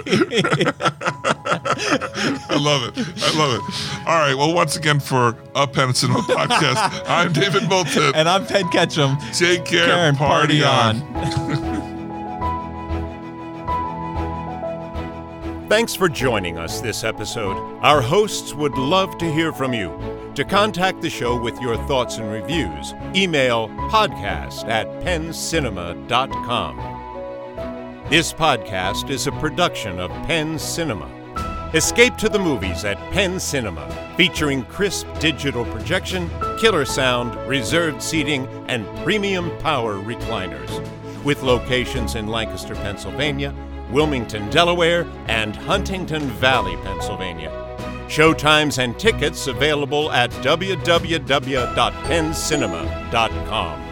I love it. All right, well, once again, for a Penn Cinema Podcast, I'm David Moulton. And I'm Penn Ketchum. Take care and party on. Thanks for joining us this episode. Our hosts would love to hear from you. To contact the show with your thoughts and reviews, email podcast@penncinema.com. This podcast is a production of Penn Cinema. Escape to the movies at Penn Cinema, featuring crisp digital projection, killer sound, reserved seating, and premium power recliners. With locations in Lancaster, Pennsylvania, Wilmington, Delaware, and Huntington Valley, Pennsylvania. Showtimes and tickets available at www.penncinema.com.